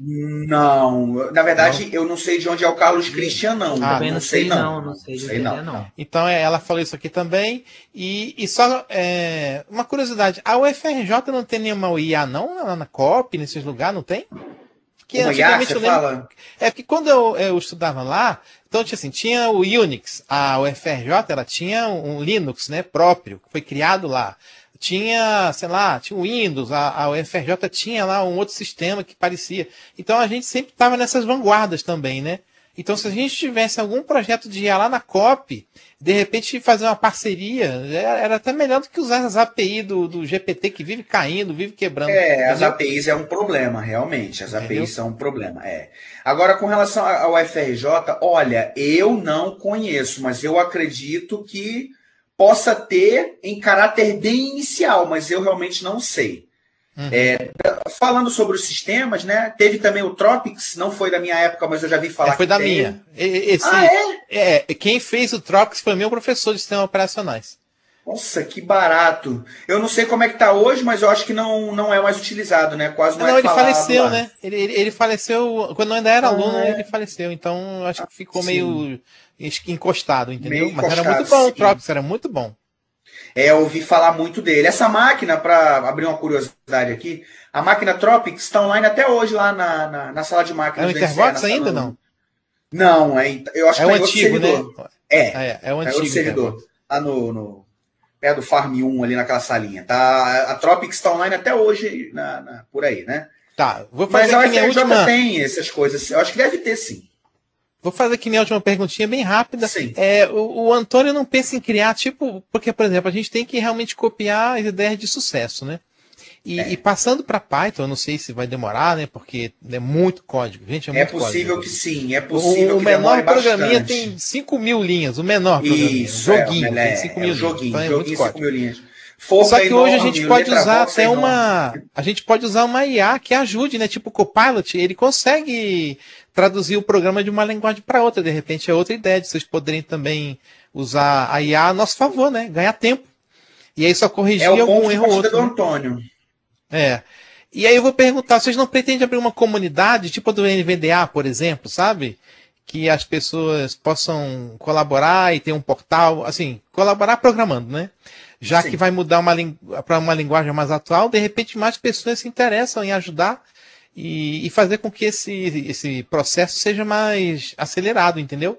Não, na verdade, eu não sei de onde é o Carlos Christian, não. Ah, Também não, sei, não. Não sei de onde não. é, não. Então é, ela falou isso aqui também. E, e só é, uma curiosidade: a U F R J não tem nenhuma I A, não? Lá na COP, nesses lugares, não tem? Porque Uma I A, antigamente você eu lembro. fala? É porque quando eu, eu estudava lá, então tinha assim, tinha o Unix, a U F R J ela tinha um Linux, né, próprio, que foi criado lá. Tinha, sei lá, tinha o Windows, a, a U F R J tinha lá um outro sistema que parecia. Então a gente sempre estava nessas vanguardas também, né? Então se a gente tivesse algum projeto de I A lá na COP, de repente fazer uma parceria, era, era até melhor do que usar as A P I do, do G P T que vive caindo, vive quebrando. É, as entendeu? A P Is é um problema, realmente. As Entendeu? A P Is são um problema, é. Agora, com relação ao F R J, olha, eu não conheço, mas eu acredito que possa ter em caráter bem inicial, mas eu realmente não sei. Uhum. É, falando sobre os sistemas, né? Teve também o Tropics, não foi da minha época, mas eu já vi falar É, foi que da teve. minha. E- Esse, Ah, é? é? Quem fez o Tropics foi meu professor de sistemas operacionais. Nossa, que barato. Eu não sei como é que tá hoje, mas eu acho que não, não é mais utilizado, né? Quase não, Não, é ele falado faleceu, lá. né? Ele, ele, ele faleceu quando eu ainda era Ah, aluno, é. ele faleceu. Então eu acho que ficou sim. meio es- encostado, entendeu? Meio Mas era encostado, muito bom o sim. Tropics, era muito bom. É, eu ouvi falar muito dele. Essa máquina, para abrir uma curiosidade aqui, a máquina Tropics está online até hoje lá na, na, na sala de É máquinas. o do N C E, Intervox na sala- ainda, não? Não, é, eu acho É que o tá em outro antigo, né? servidor. É, É, é o é antigo outro servidor. Intervox. Lá no, no pé do Farm um, ali naquela salinha. Tá? A Tropics está online até hoje na, na- por aí, né? Tá, vou Mas fazer a aqui minha U F R J última. tem essas coisas. Eu acho que deve ter, sim. Vou fazer aqui minha última perguntinha bem rápida. Sim. É, o, o Antônio não pensa em criar, tipo, porque, por exemplo, a gente tem que realmente copiar as ideias de sucesso, né? E, É. e passando para Python, eu não sei se vai demorar, né? Porque é muito código, gente, é É muito possível código. que sim. É possível O, o que menor demore programinha bastante. tem cinco mil linhas, o menor programinha. Isso, Joguinho, é, tem cinco é, mil é, linhas. joguinho, Então é joguinho muito cinco código. mil linhas. Forca Só que hoje a enorme, gente pode letra usar Vox é até enorme. uma. A gente pode usar uma I A que ajude, né? Tipo o Copilot, ele consegue traduzir o programa de uma linguagem para outra. De repente é outra ideia de vocês poderem também usar a I A a nosso favor, né? Ganhar tempo. E aí só corrigir É o algum ponto de erro ou partida outro. do Né? Antônio. É. E aí eu vou perguntar, vocês não pretendem abrir uma comunidade, tipo a do N V D A, por exemplo, sabe? Que as pessoas possam colaborar e ter um portal, assim, colaborar programando, né? Já Sim. que vai mudar para uma linguagem mais atual, de repente mais pessoas se interessam em ajudar e, e fazer com que esse, esse processo seja mais acelerado, entendeu?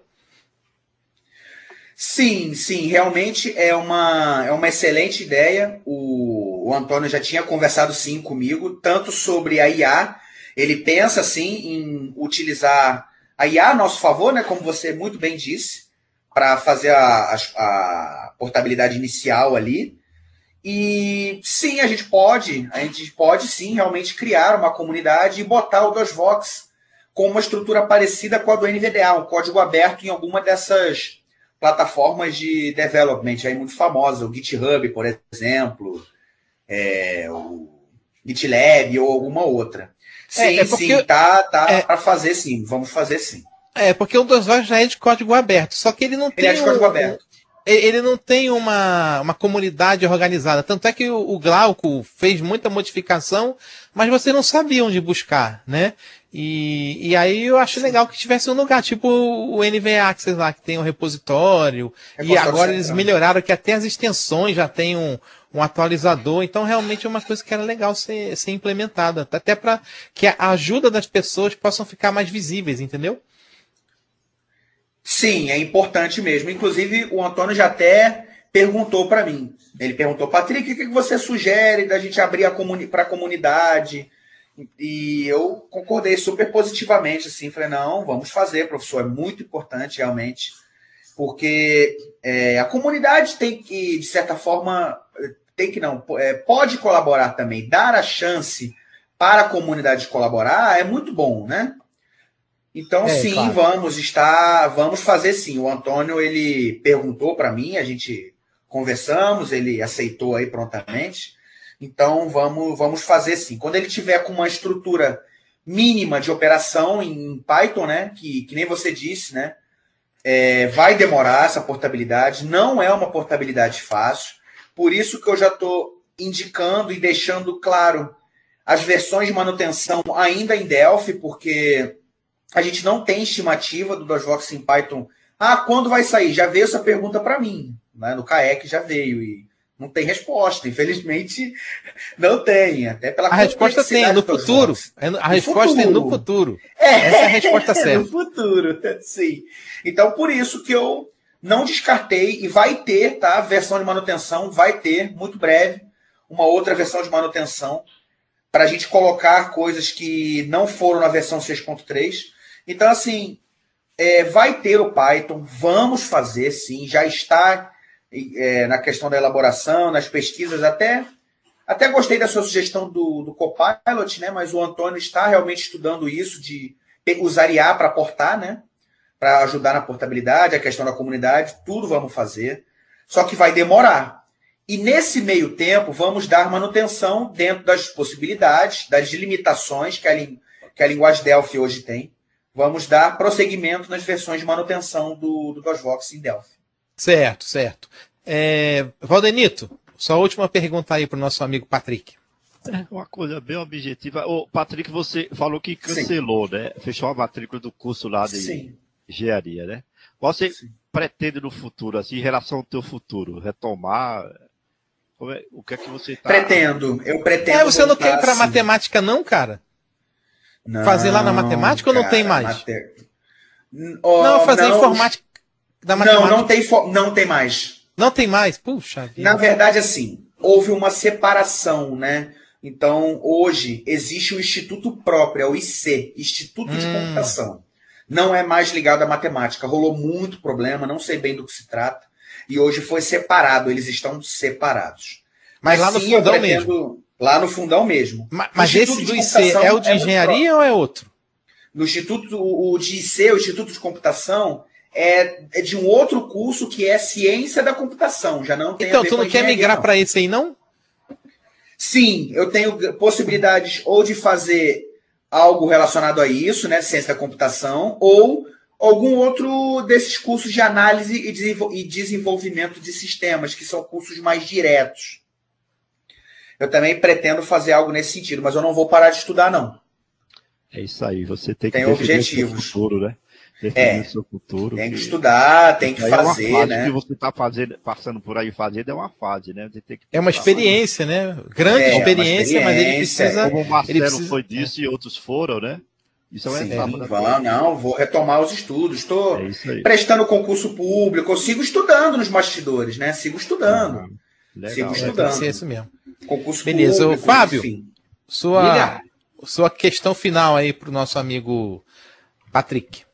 Sim, sim, realmente é uma, é uma excelente ideia. O, o Antônio já tinha conversado sim comigo, tanto sobre a I A. Ele pensa sim em utilizar a I A a nosso favor, né, como você muito bem disse, para fazer a, a, a portabilidade inicial ali. E sim, a gente pode, a gente pode sim realmente criar uma comunidade e botar o DOSVox com uma estrutura parecida com a do N V D A, um código aberto em alguma dessas plataformas de development aí muito famosas, o GitHub, por exemplo, é, o GitLab ou alguma outra. Sim, É, é porque- sim, tá, tá é- para fazer sim, vamos fazer sim. É, porque o DOSVox já é de código aberto, só que ele não Ele tem é de código um- aberto. ele não tem uma, uma comunidade organizada. Tanto é que o, o Glauco fez muita modificação, mas você não sabia onde buscar, né? E, e aí eu acho legal que tivesse um lugar, tipo o N V A, que sei lá, que tem um repositório. E Repositório agora eles central. melhoraram que até as extensões já tem um, um atualizador. Então realmente é uma coisa que era legal ser, ser implementada. Até para que a ajuda das pessoas possam ficar mais visíveis, entendeu? Sim, é importante mesmo. Inclusive, o Antônio já até perguntou para mim. Ele perguntou, Patrick, o que você sugere da gente abrir comuni para a comunidade? E eu concordei super positivamente, assim. Falei, não, vamos fazer, professor. É muito importante, realmente. Porque é, a comunidade tem que, de certa forma, tem que não, é, pode colaborar também. Dar a chance para a comunidade colaborar é muito bom, né? Então, É, sim, claro. vamos estar, vamos fazer sim. O Antônio, ele perguntou para mim, a gente conversamos, ele aceitou aí prontamente. Então, vamos, vamos fazer sim. Quando ele tiver com uma estrutura mínima de operação em Python, né? Que, que nem você disse, né? É, vai demorar essa portabilidade, não é uma portabilidade fácil, por isso que eu já estou indicando e deixando claro as versões de manutenção ainda em Delphi, porque a gente não tem estimativa do DOSVox em Python. Ah, quando vai sair? Já veio essa pergunta para mim, né? No C A E C já veio e não tem resposta, infelizmente não tem, até pela A resposta tem, no futuro. A resposta é no futuro. É, essa é a resposta certa. No futuro, sim. Então, por isso que eu não descartei, e vai ter, tá? Versão de manutenção, vai ter, muito breve, uma outra versão de manutenção, para a gente colocar coisas que não foram na versão seis ponto três. Então, assim, é, vai ter o Python, vamos fazer, sim, já está é, na questão da elaboração, nas pesquisas, até, até gostei da sua sugestão do, do Copilot, né? Mas o Antônio está realmente estudando isso, de usar I A para portar, né? Para ajudar na portabilidade, a questão da comunidade, tudo vamos fazer, só que vai demorar. E nesse meio tempo, vamos dar manutenção dentro das possibilidades, das limitações que a, que a linguagem Delphi hoje tem. Vamos dar prosseguimento nas versões de manutenção do, do DOSVox em Delphi. Certo, certo. É, Valdenito, só a última pergunta aí para o nosso amigo Patrick. É uma coisa bem objetiva. Ô, Patrick, você falou que cancelou, Sim. né? Fechou a matrícula do curso lá de Sim. engenharia, né? Você Sim. pretende no futuro, assim, em relação ao teu futuro, retomar... É, o que é que você tá... Pretendo, eu pretendo. É, você não quer ir para matemática, não, cara? Não, fazer lá na matemática cara, ou não tem mais? Mate... Oh, não, fazer não, informática da matemática. Não, não tem, fo... não tem mais. Não tem mais? Puxa vida. Na verdade, assim, houve uma separação, né? Então, hoje, existe o instituto próprio, é o I C, Instituto hum. de Computação. Não é mais ligado à matemática. Rolou muito problema, não sei bem do que se trata. E hoje foi separado, eles estão separados. Mas, mas lá no sim, fundão pretendo, mesmo? Lá no fundão mesmo. Mas, mas esse do I C é o de é engenharia ou é outro? No Instituto, o de I C, o Instituto de Computação, é, é de um outro curso que é Ciência da Computação. Já não tem então, a ver tu não quer migrar para esse aí, não? Sim, eu tenho possibilidades ou de fazer algo relacionado a isso, né, Ciência da Computação, ou algum outro desses cursos de análise e desenvolvimento de sistemas, que são cursos mais diretos. Eu também pretendo fazer algo nesse sentido, mas eu não vou parar de estudar, não. É isso aí, você tem que tem objetivos. O seu futuro, né? É, o seu futuro, tem que estudar, tem que fazer, é uma fase né? que você está fazendo, passando por aí fazendo, é uma fase, né? Você tem que é uma experiência, né? Grande é, experiência, experiência, mas ele precisa... Como o Marcelo precisa... foi disso e outros foram, né? Isso é uma Sim, etapa vão, não, vou retomar os estudos. Estou é prestando concurso público, eu sigo estudando nos bastidores, né? Sigo estudando. Ah, legal, sigo é, estudando. Tem que ser isso mesmo. Concurso Beleza, público, Fábio, enfim. sua, sua questão final aí para o nosso amigo Patrick.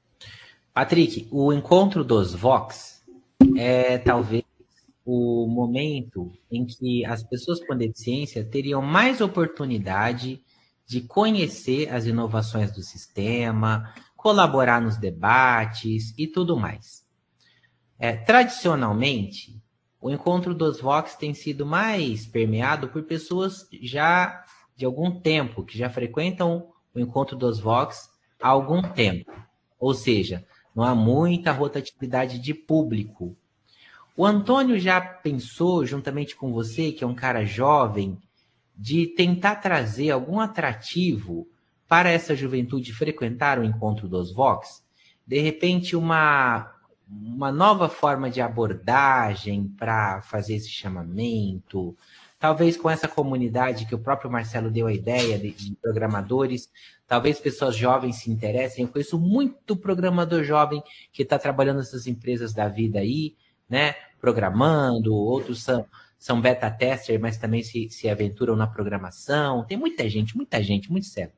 Patrick, o encontro dos Vox é talvez o momento em que as pessoas com deficiência teriam mais oportunidade de conhecer as inovações do sistema, colaborar nos debates e tudo mais. É, tradicionalmente, o encontro dos Vox tem sido mais permeado por pessoas já de algum tempo, que já frequentam o encontro dos Vox há algum tempo. Ou seja, não há muita rotatividade de público. O Antônio já pensou, juntamente com você, que é um cara jovem, de tentar trazer algum atrativo para essa juventude frequentar o encontro dos Vox? De repente, uma, uma nova forma de abordagem para fazer esse chamamento, talvez com essa comunidade que o próprio Marcelo deu a ideia de, de programadores, talvez pessoas jovens se interessem. Eu conheço muito programador jovem que está trabalhando nessas empresas da vida aí, né? Programando, outros são, são beta tester, mas também se, se aventuram na programação. Tem muita gente, muita gente, muito cego.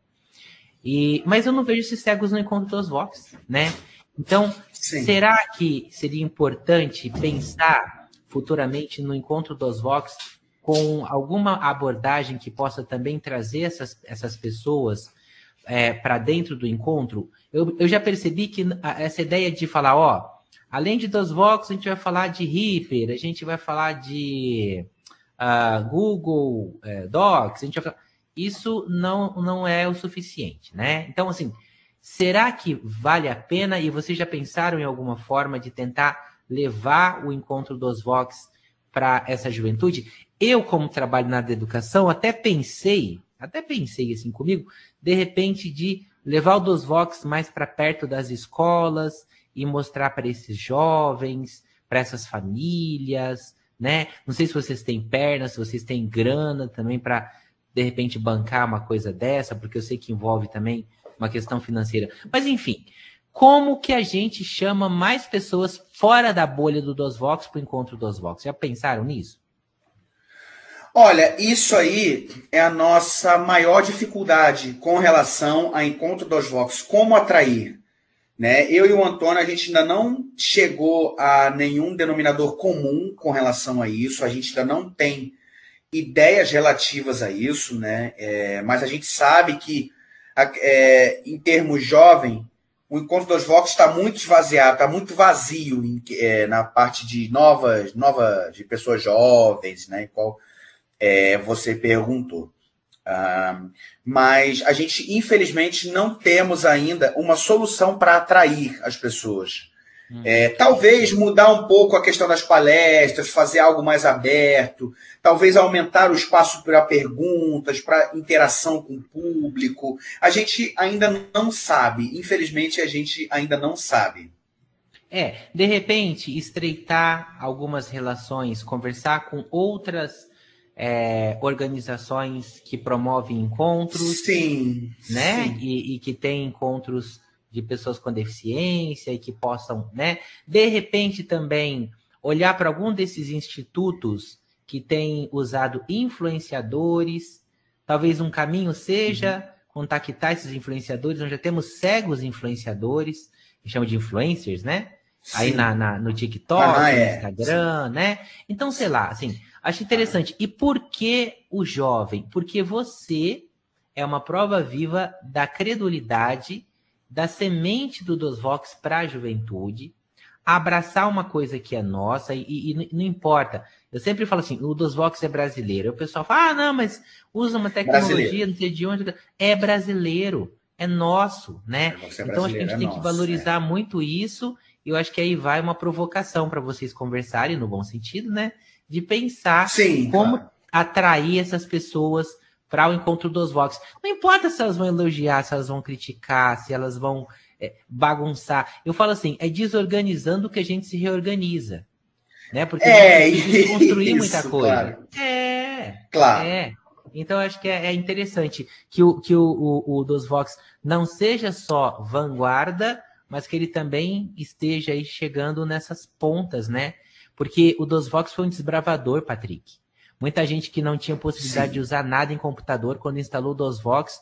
E, mas eu não vejo esses cegos no encontro dos Vox, né? Então, Sim. será que seria importante pensar futuramente no encontro dos Vox com alguma abordagem que possa também trazer essas, essas pessoas é, para dentro do encontro? Eu, eu já percebi que essa ideia de falar, ó, além de dos Vox, a gente vai falar de Reaper, a gente vai falar de uh, Google uh, Docs, a gente vai falar... isso não, não é o suficiente, né? Então, assim, será que vale a pena? E vocês já pensaram em alguma forma de tentar levar o encontro dos Vox para essa juventude? Eu, como trabalho na área da educação, até pensei, até pensei assim comigo, de repente, de levar o dos Vox mais para perto das escolas e mostrar para esses jovens, para essas famílias, né? Não sei se vocês têm perna, se vocês têm grana também para, de repente, bancar uma coisa dessa, porque eu sei que envolve também uma questão financeira. Mas, enfim, como que a gente chama mais pessoas fora da bolha do Dos Vox para o encontro dos Vox? Já pensaram nisso? Olha, isso aí é a nossa maior dificuldade com relação a encontro dos Vox. Como atrair? Né? Eu e o Antônio, a gente ainda não chegou a nenhum denominador comum com relação a isso. A gente ainda não tem ideias relativas a isso, né? É, mas a gente sabe que, é, em termos jovem, o encontro dos Vox está muito esvaziado, está muito vazio em, é, na parte de novas, novas de pessoas jovens, né? Qual é, você perguntou. Uh, mas a gente, infelizmente, não temos ainda uma solução para atrair as pessoas. Hum. É, talvez mudar um pouco a questão das palestras, fazer algo mais aberto, talvez aumentar o espaço para perguntas, para interação com o público. A gente ainda não sabe, infelizmente a gente ainda não sabe. É, de repente, estreitar algumas relações, conversar com outras É, organizações que promovem encontros, sim, né? Sim. E, e que tem encontros de pessoas com deficiência e que possam, né? De repente também olhar para algum desses institutos que têm usado influenciadores. Talvez um caminho seja uhum. contactar esses influenciadores. Nós já temos cegos influenciadores, que chamam de influencers, né? Sim. Aí na, na, no TikTok, ah, é. no Instagram, sim. né? Então, sei lá, assim, acho interessante. E por que o jovem? Porque você é uma prova viva da credulidade, da semente do Dos Vox para a juventude, abraçar uma coisa que é nossa, e, e não importa. Eu sempre falo assim, o Dos Vox é brasileiro. O pessoal fala, ah, não, mas usa uma tecnologia, brasileiro. Não sei de onde. É brasileiro, é nosso, né? É então, acho que a gente é tem nosso, que valorizar é. muito isso. E eu acho que aí vai uma provocação para vocês conversarem, no bom sentido, né? De pensar Sim, como claro. atrair essas pessoas para o encontro dos Vox. Não importa se elas vão elogiar, se elas vão criticar, se elas vão é, bagunçar. Eu falo assim, é desorganizando que a gente se reorganiza. Né? Porque é, a gente precisa construir isso, muita coisa. Claro. É, claro. é. Então, eu acho que é, é interessante que, o, que o, o, o Dos Vox não seja só vanguarda, mas que ele também esteja aí chegando nessas pontas, né? Porque o Dos Vox foi um desbravador, Patrick. Muita gente que não tinha possibilidade Sim. de usar nada em computador, quando instalou o Dos Vox,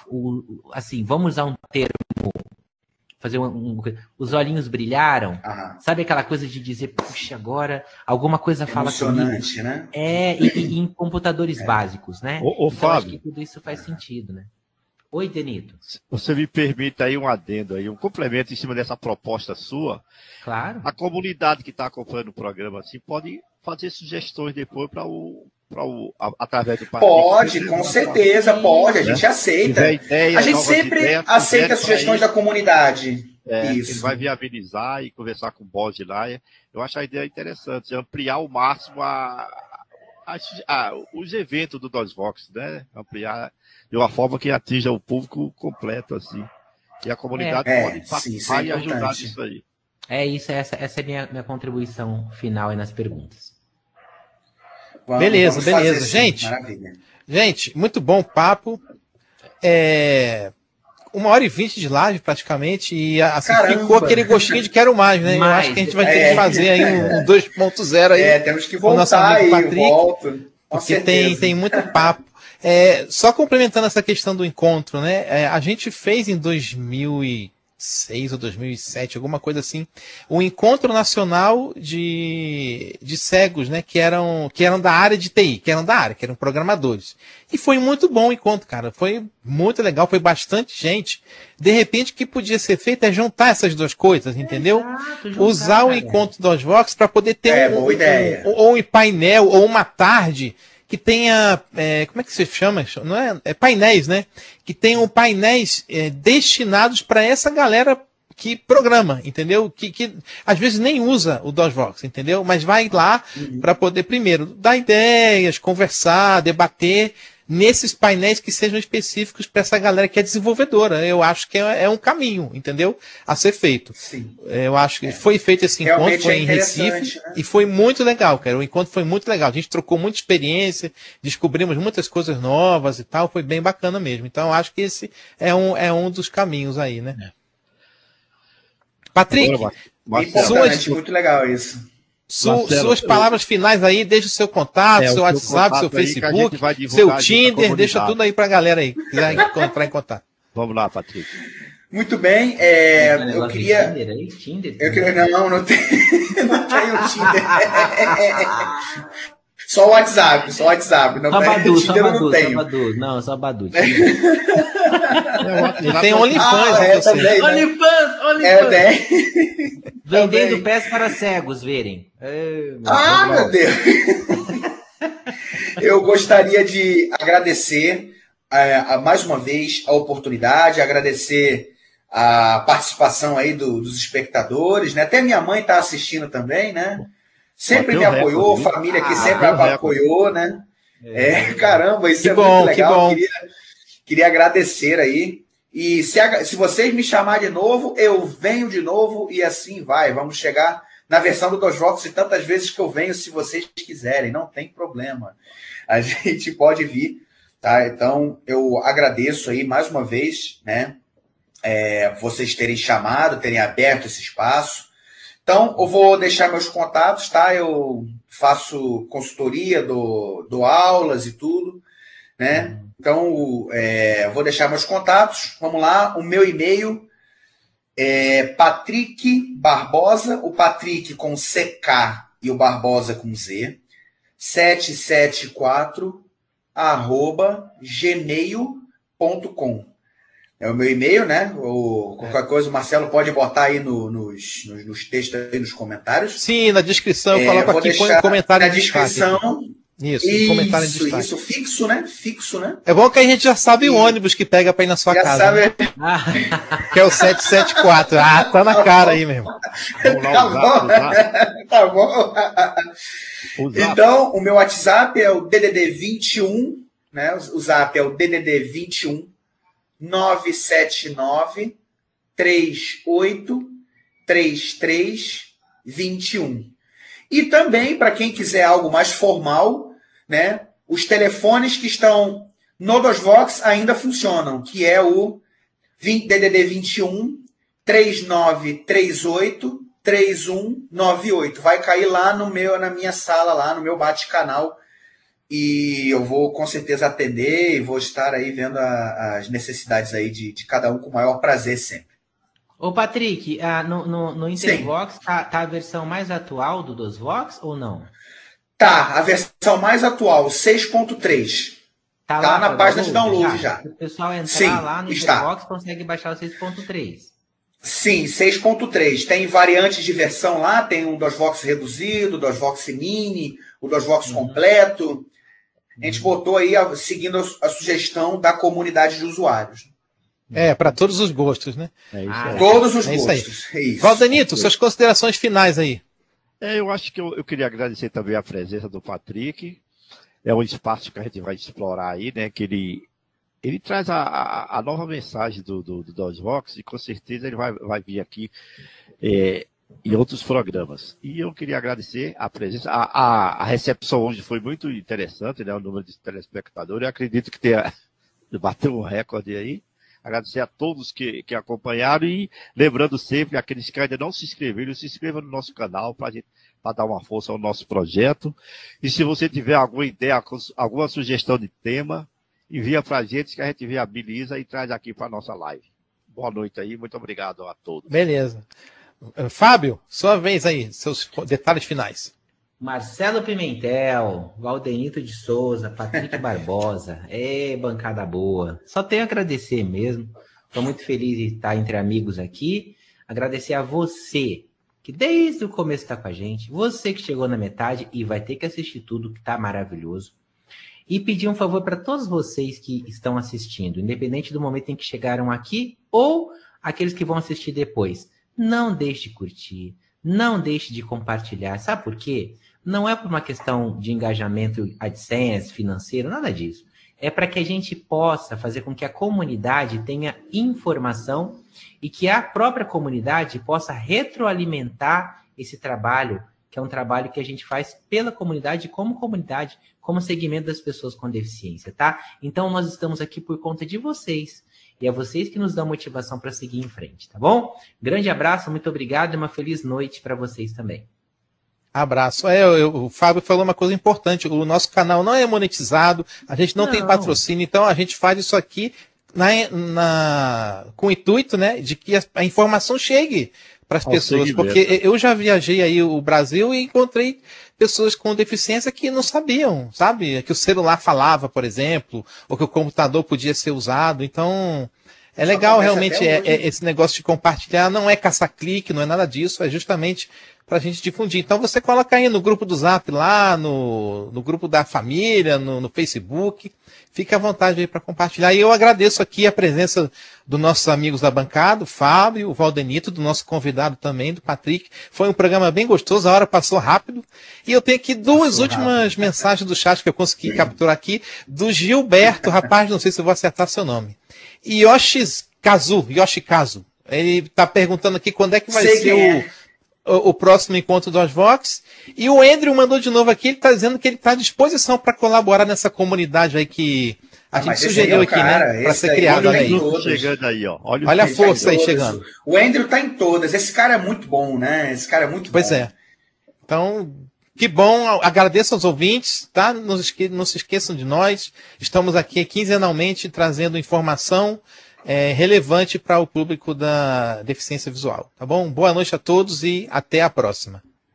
o, assim, vamos usar um termo, fazer um, um os olhinhos brilharam. Aham. Sabe aquela coisa de dizer, puxa, agora alguma coisa fala comigo. Emocionante, né? É, e, e em computadores é. básicos, né? Ô, ô, então, Fábio. acho que tudo isso faz sentido, né? Oi, Denito. Você me permite aí um adendo, aí, um complemento em cima dessa proposta sua. Claro. A comunidade que está acompanhando o programa assim, pode fazer sugestões depois para o, para o a, através do Patrick. Pode, com certeza, pode. A gente né? aceita. Ideias, a gente sempre ideias, aceita sugestões da comunidade. É, Isso. Ele vai viabilizar e conversar com o boss de lá. Eu acho a ideia interessante, ampliar ao máximo a, a, a, os eventos do Dos Vox, né? Ampliar de uma forma que atinja o público completo, assim. E a comunidade é, pode é, participar sim, e ajudar nisso aí. É isso, essa, essa é a minha, minha contribuição final aí nas perguntas. Vamos, beleza, vamos beleza. Fazer, gente, maravilha. Gente, muito bom o papo. É... Uma hora e vinte de live, praticamente, e assim Caramba. ficou aquele gostinho de quero mais, né? Mais, eu acho que a gente vai ter é. que fazer aí um, um dois ponto zero aí. É, temos que voltar aí, Patrick, volto. Porque tem, tem muito papo. É, só complementando essa questão do encontro, né? É, a gente fez em dois mil e seis ou dois mil e sete, alguma coisa assim, um encontro nacional de, de cegos, né? Que eram, que eram da área de T I, que eram da área, que eram programadores. E foi muito bom o encontro, cara. Foi muito legal, foi bastante gente. De repente, o que podia ser feito é juntar essas duas coisas, entendeu? Exato, juntar, Usar o encontro dos Vox para poder ter é, um, boa ideia. Um, ou um painel, ou uma tarde que tenha, é, como é que se chama? Não é, é painéis, né? Que tenham painéis é, destinados para essa galera que programa, entendeu? Que, que às vezes nem usa o DOSVox, entendeu? Mas vai lá uhum. para poder, primeiro, dar ideias, conversar, debater nesses painéis que sejam específicos para essa galera que é desenvolvedora. Eu acho que é, é um caminho, entendeu? A ser feito. Sim. Eu acho que é. foi feito esse encontro, Realmente foi é em Recife, né? E foi muito legal, cara. O encontro foi muito legal. A gente trocou muita experiência, descobrimos muitas coisas novas e tal, foi bem bacana mesmo. Então, eu acho que esse é um, é um dos caminhos aí, né? É. Patrick, suas, muito legal isso. Su, Marcelo, suas palavras eu... finais aí, deixa o seu contato, é, seu WhatsApp, seu Facebook, seu Tinder, deixa tudo aí pra galera aí, que quiser entrar em contato. Vamos lá, Patrick. Muito bem, é, eu queria... Tinder aí? Tinder? Eu queria... Não, não tenho, não tenho Tinder. Só o WhatsApp, só o WhatsApp. Não, só Badu, só Tinder Badu, eu não tenho. Só Badu, não, só Badu. E tem OnlyFans, ah, é, eu também, né? OnlyFans, OnlyFans. É, bem. Vendendo pés para cegos verem. É, meu ah, Deus. meu Deus! Eu gostaria de agradecer é, a, mais uma vez a oportunidade, agradecer a participação aí do, dos espectadores, né? Até minha mãe está assistindo também, né? Sempre me apoiou, recorde, família que ah, sempre apoiou, né? É, é, caramba, isso que é bom, muito legal. Que queria, queria agradecer aí. E se, se vocês me chamarem de novo, eu venho de novo e assim vai. Vamos chegar na versão do DOSVox e tantas vezes que eu venho, se vocês quiserem, não tem problema. A gente pode vir, tá? Então, eu agradeço aí mais uma vez, né? É, vocês terem chamado, terem aberto esse espaço. Então, eu vou deixar meus contatos, tá? Eu faço consultoria, dou, dou aulas e tudo, né? Então, é, vou deixar meus contatos. Vamos lá, o meu e-mail é Patrick Barbosa, o Patrick com C K e o Barbosa com Z, sete sete quatro arroba gmail ponto com. É o meu e-mail, né? Ou qualquer coisa, o Marcelo pode botar aí no, nos, nos, nos textos, aí nos comentários. Sim, na descrição, eu é, coloco aqui, põe um comentário na descrição. Isso, isso, um comentário de destaque. Isso, fixo, né? Fixo, né? É bom que a gente já sabe e... o ônibus que pega pra ir na sua já casa. Sabe... Né? Que é o sete sete quatro. Ah, tá na cara aí, meu irmão. Vamos lá, tá bom. Tá bom. Então, o meu WhatsApp é o D D D vinte e um, né? O Zap é o D D D vinte e um nove sete nove três oito três três dois um. E também, para quem quiser algo mais formal, né, os telefones que estão no DOSVox ainda funcionam, que é o D D D vinte e um três nove três oito três um nove oito. Vai cair lá no meu, na minha sala, lá no meu bate-canal. E eu vou com certeza atender e vou estar aí vendo a, as necessidades aí de, de cada um com o maior prazer sempre. Ô, Patrick, ah, no, no, no Intervox tá, tá a versão mais atual do DOSVox ou não? Tá, a versão mais atual, seis ponto três. Tá, tá lá na página de download já. já. Se o pessoal entrar Sim, lá no está. Intervox, consegue baixar o seis ponto três. Sim, seis ponto três. Tem variantes de versão lá, tem um DOSVox reduzido, DOSVox mini, o DOSVox uhum. completo. A gente botou aí, seguindo a sugestão da comunidade de usuários. É, para todos os gostos, né? É isso aí. Todos os é gostos. É isso. Valdenito, suas considerações finais aí. É, eu acho que eu, eu queria agradecer também a presença do Patrick. É um espaço que a gente vai explorar aí, né? Que ele, ele traz a, a, a nova mensagem do, do, do DOSVox e com certeza ele vai, vai vir aqui é, em outros programas. E eu queria agradecer a presença. A, a, a recepção hoje foi muito interessante, né? O número de telespectadores. Eu acredito que tenha bateu um recorde aí. Agradecer a todos que, que acompanharam e lembrando sempre, aqueles que ainda não se inscreveram, se inscreva no nosso canal para para dar uma força ao nosso projeto. E se você tiver alguma ideia, alguma sugestão de tema, envia para a gente que a gente viabiliza e traz aqui para a nossa live. Boa noite aí, muito obrigado a todos. Beleza. Fábio, sua vez aí, seus detalhes finais. Marcelo Pimentel, Valdenito de Souza, Patrick Barbosa, é bancada boa. Só tenho a agradecer mesmo. Estou muito feliz de estar entre amigos aqui. Agradecer a você, que desde o começo está com a gente. Você que chegou na metade e vai ter que assistir tudo, que está maravilhoso. E pedir um favor para todos vocês que estão assistindo, independente do momento em que chegaram aqui ou aqueles que vão assistir depois. Não deixe de curtir, não deixe de compartilhar. Sabe por quê? Não é por uma questão de engajamento AdSense, financeiro, nada disso. É para que a gente possa fazer com que a comunidade tenha informação e que a própria comunidade possa retroalimentar esse trabalho, que é um trabalho que a gente faz pela comunidade, como comunidade, como segmento das pessoas com deficiência, tá? Então, nós estamos aqui por conta de vocês. E é vocês que nos dão motivação para seguir em frente, tá bom? Grande abraço, muito obrigado e uma feliz noite para vocês também. Abraço. É, eu, o Fábio falou uma coisa importante. O nosso canal não é monetizado, a gente não, não. tem patrocínio, então a gente faz isso aqui na, na, com o intuito, né, de que a, a informação chegue para as pessoas. Porque eu já viajei aí o Brasil e encontrei pessoas com deficiência que não sabiam, sabe? Que o celular falava, por exemplo, ou que o computador podia ser usado. Então, é legal realmente é, é, esse negócio de compartilhar. Não é caça-clique, não é nada disso, é justamente para a gente difundir. Então você coloca aí no grupo do Zap lá, no, no grupo da família, no, no Facebook, fique à vontade aí para compartilhar. E eu agradeço aqui a presença dos nossos amigos da bancada, o Fábio, o Valdenito, do nosso convidado também, do Patrick. Foi um programa bem gostoso, a hora passou rápido. E eu tenho aqui duas passou últimas rápido. mensagens do chat que eu consegui capturar aqui, do Gilberto, rapaz, não sei se eu vou acertar seu nome. Yoshikazu, Yoshikazu. Ele está perguntando aqui quando é que vai sei ser o... É. O, o próximo encontro do Osvox. E o Andrew mandou de novo aqui, ele está dizendo que ele está à disposição para colaborar nessa comunidade aí que a ah, gente sugeriu é aqui, cara, né? Para ser criado. Olha aí. Chegando aí, ó. Olha, olha a força tá aí chegando. O Andrew está em todas. Esse cara é muito bom, né? Esse cara é muito pois bom. Pois é. Então, que bom. Agradeço aos ouvintes, tá? Não, esque não se esqueçam de nós. Estamos aqui quinzenalmente trazendo informação É, relevante para o público da deficiência visual, tá bom? Boa noite a todos e até a próxima.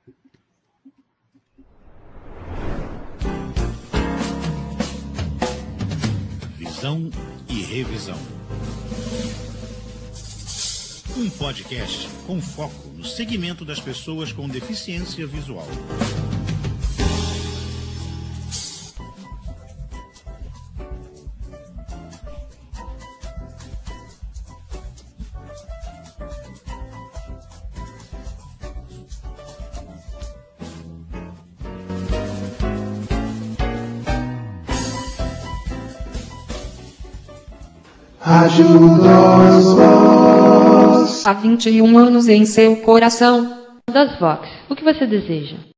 Visão e revisão. Um podcast com foco no segmento das pessoas com deficiência visual. Há vinte e um anos em seu coração. Das Vox, o que você deseja?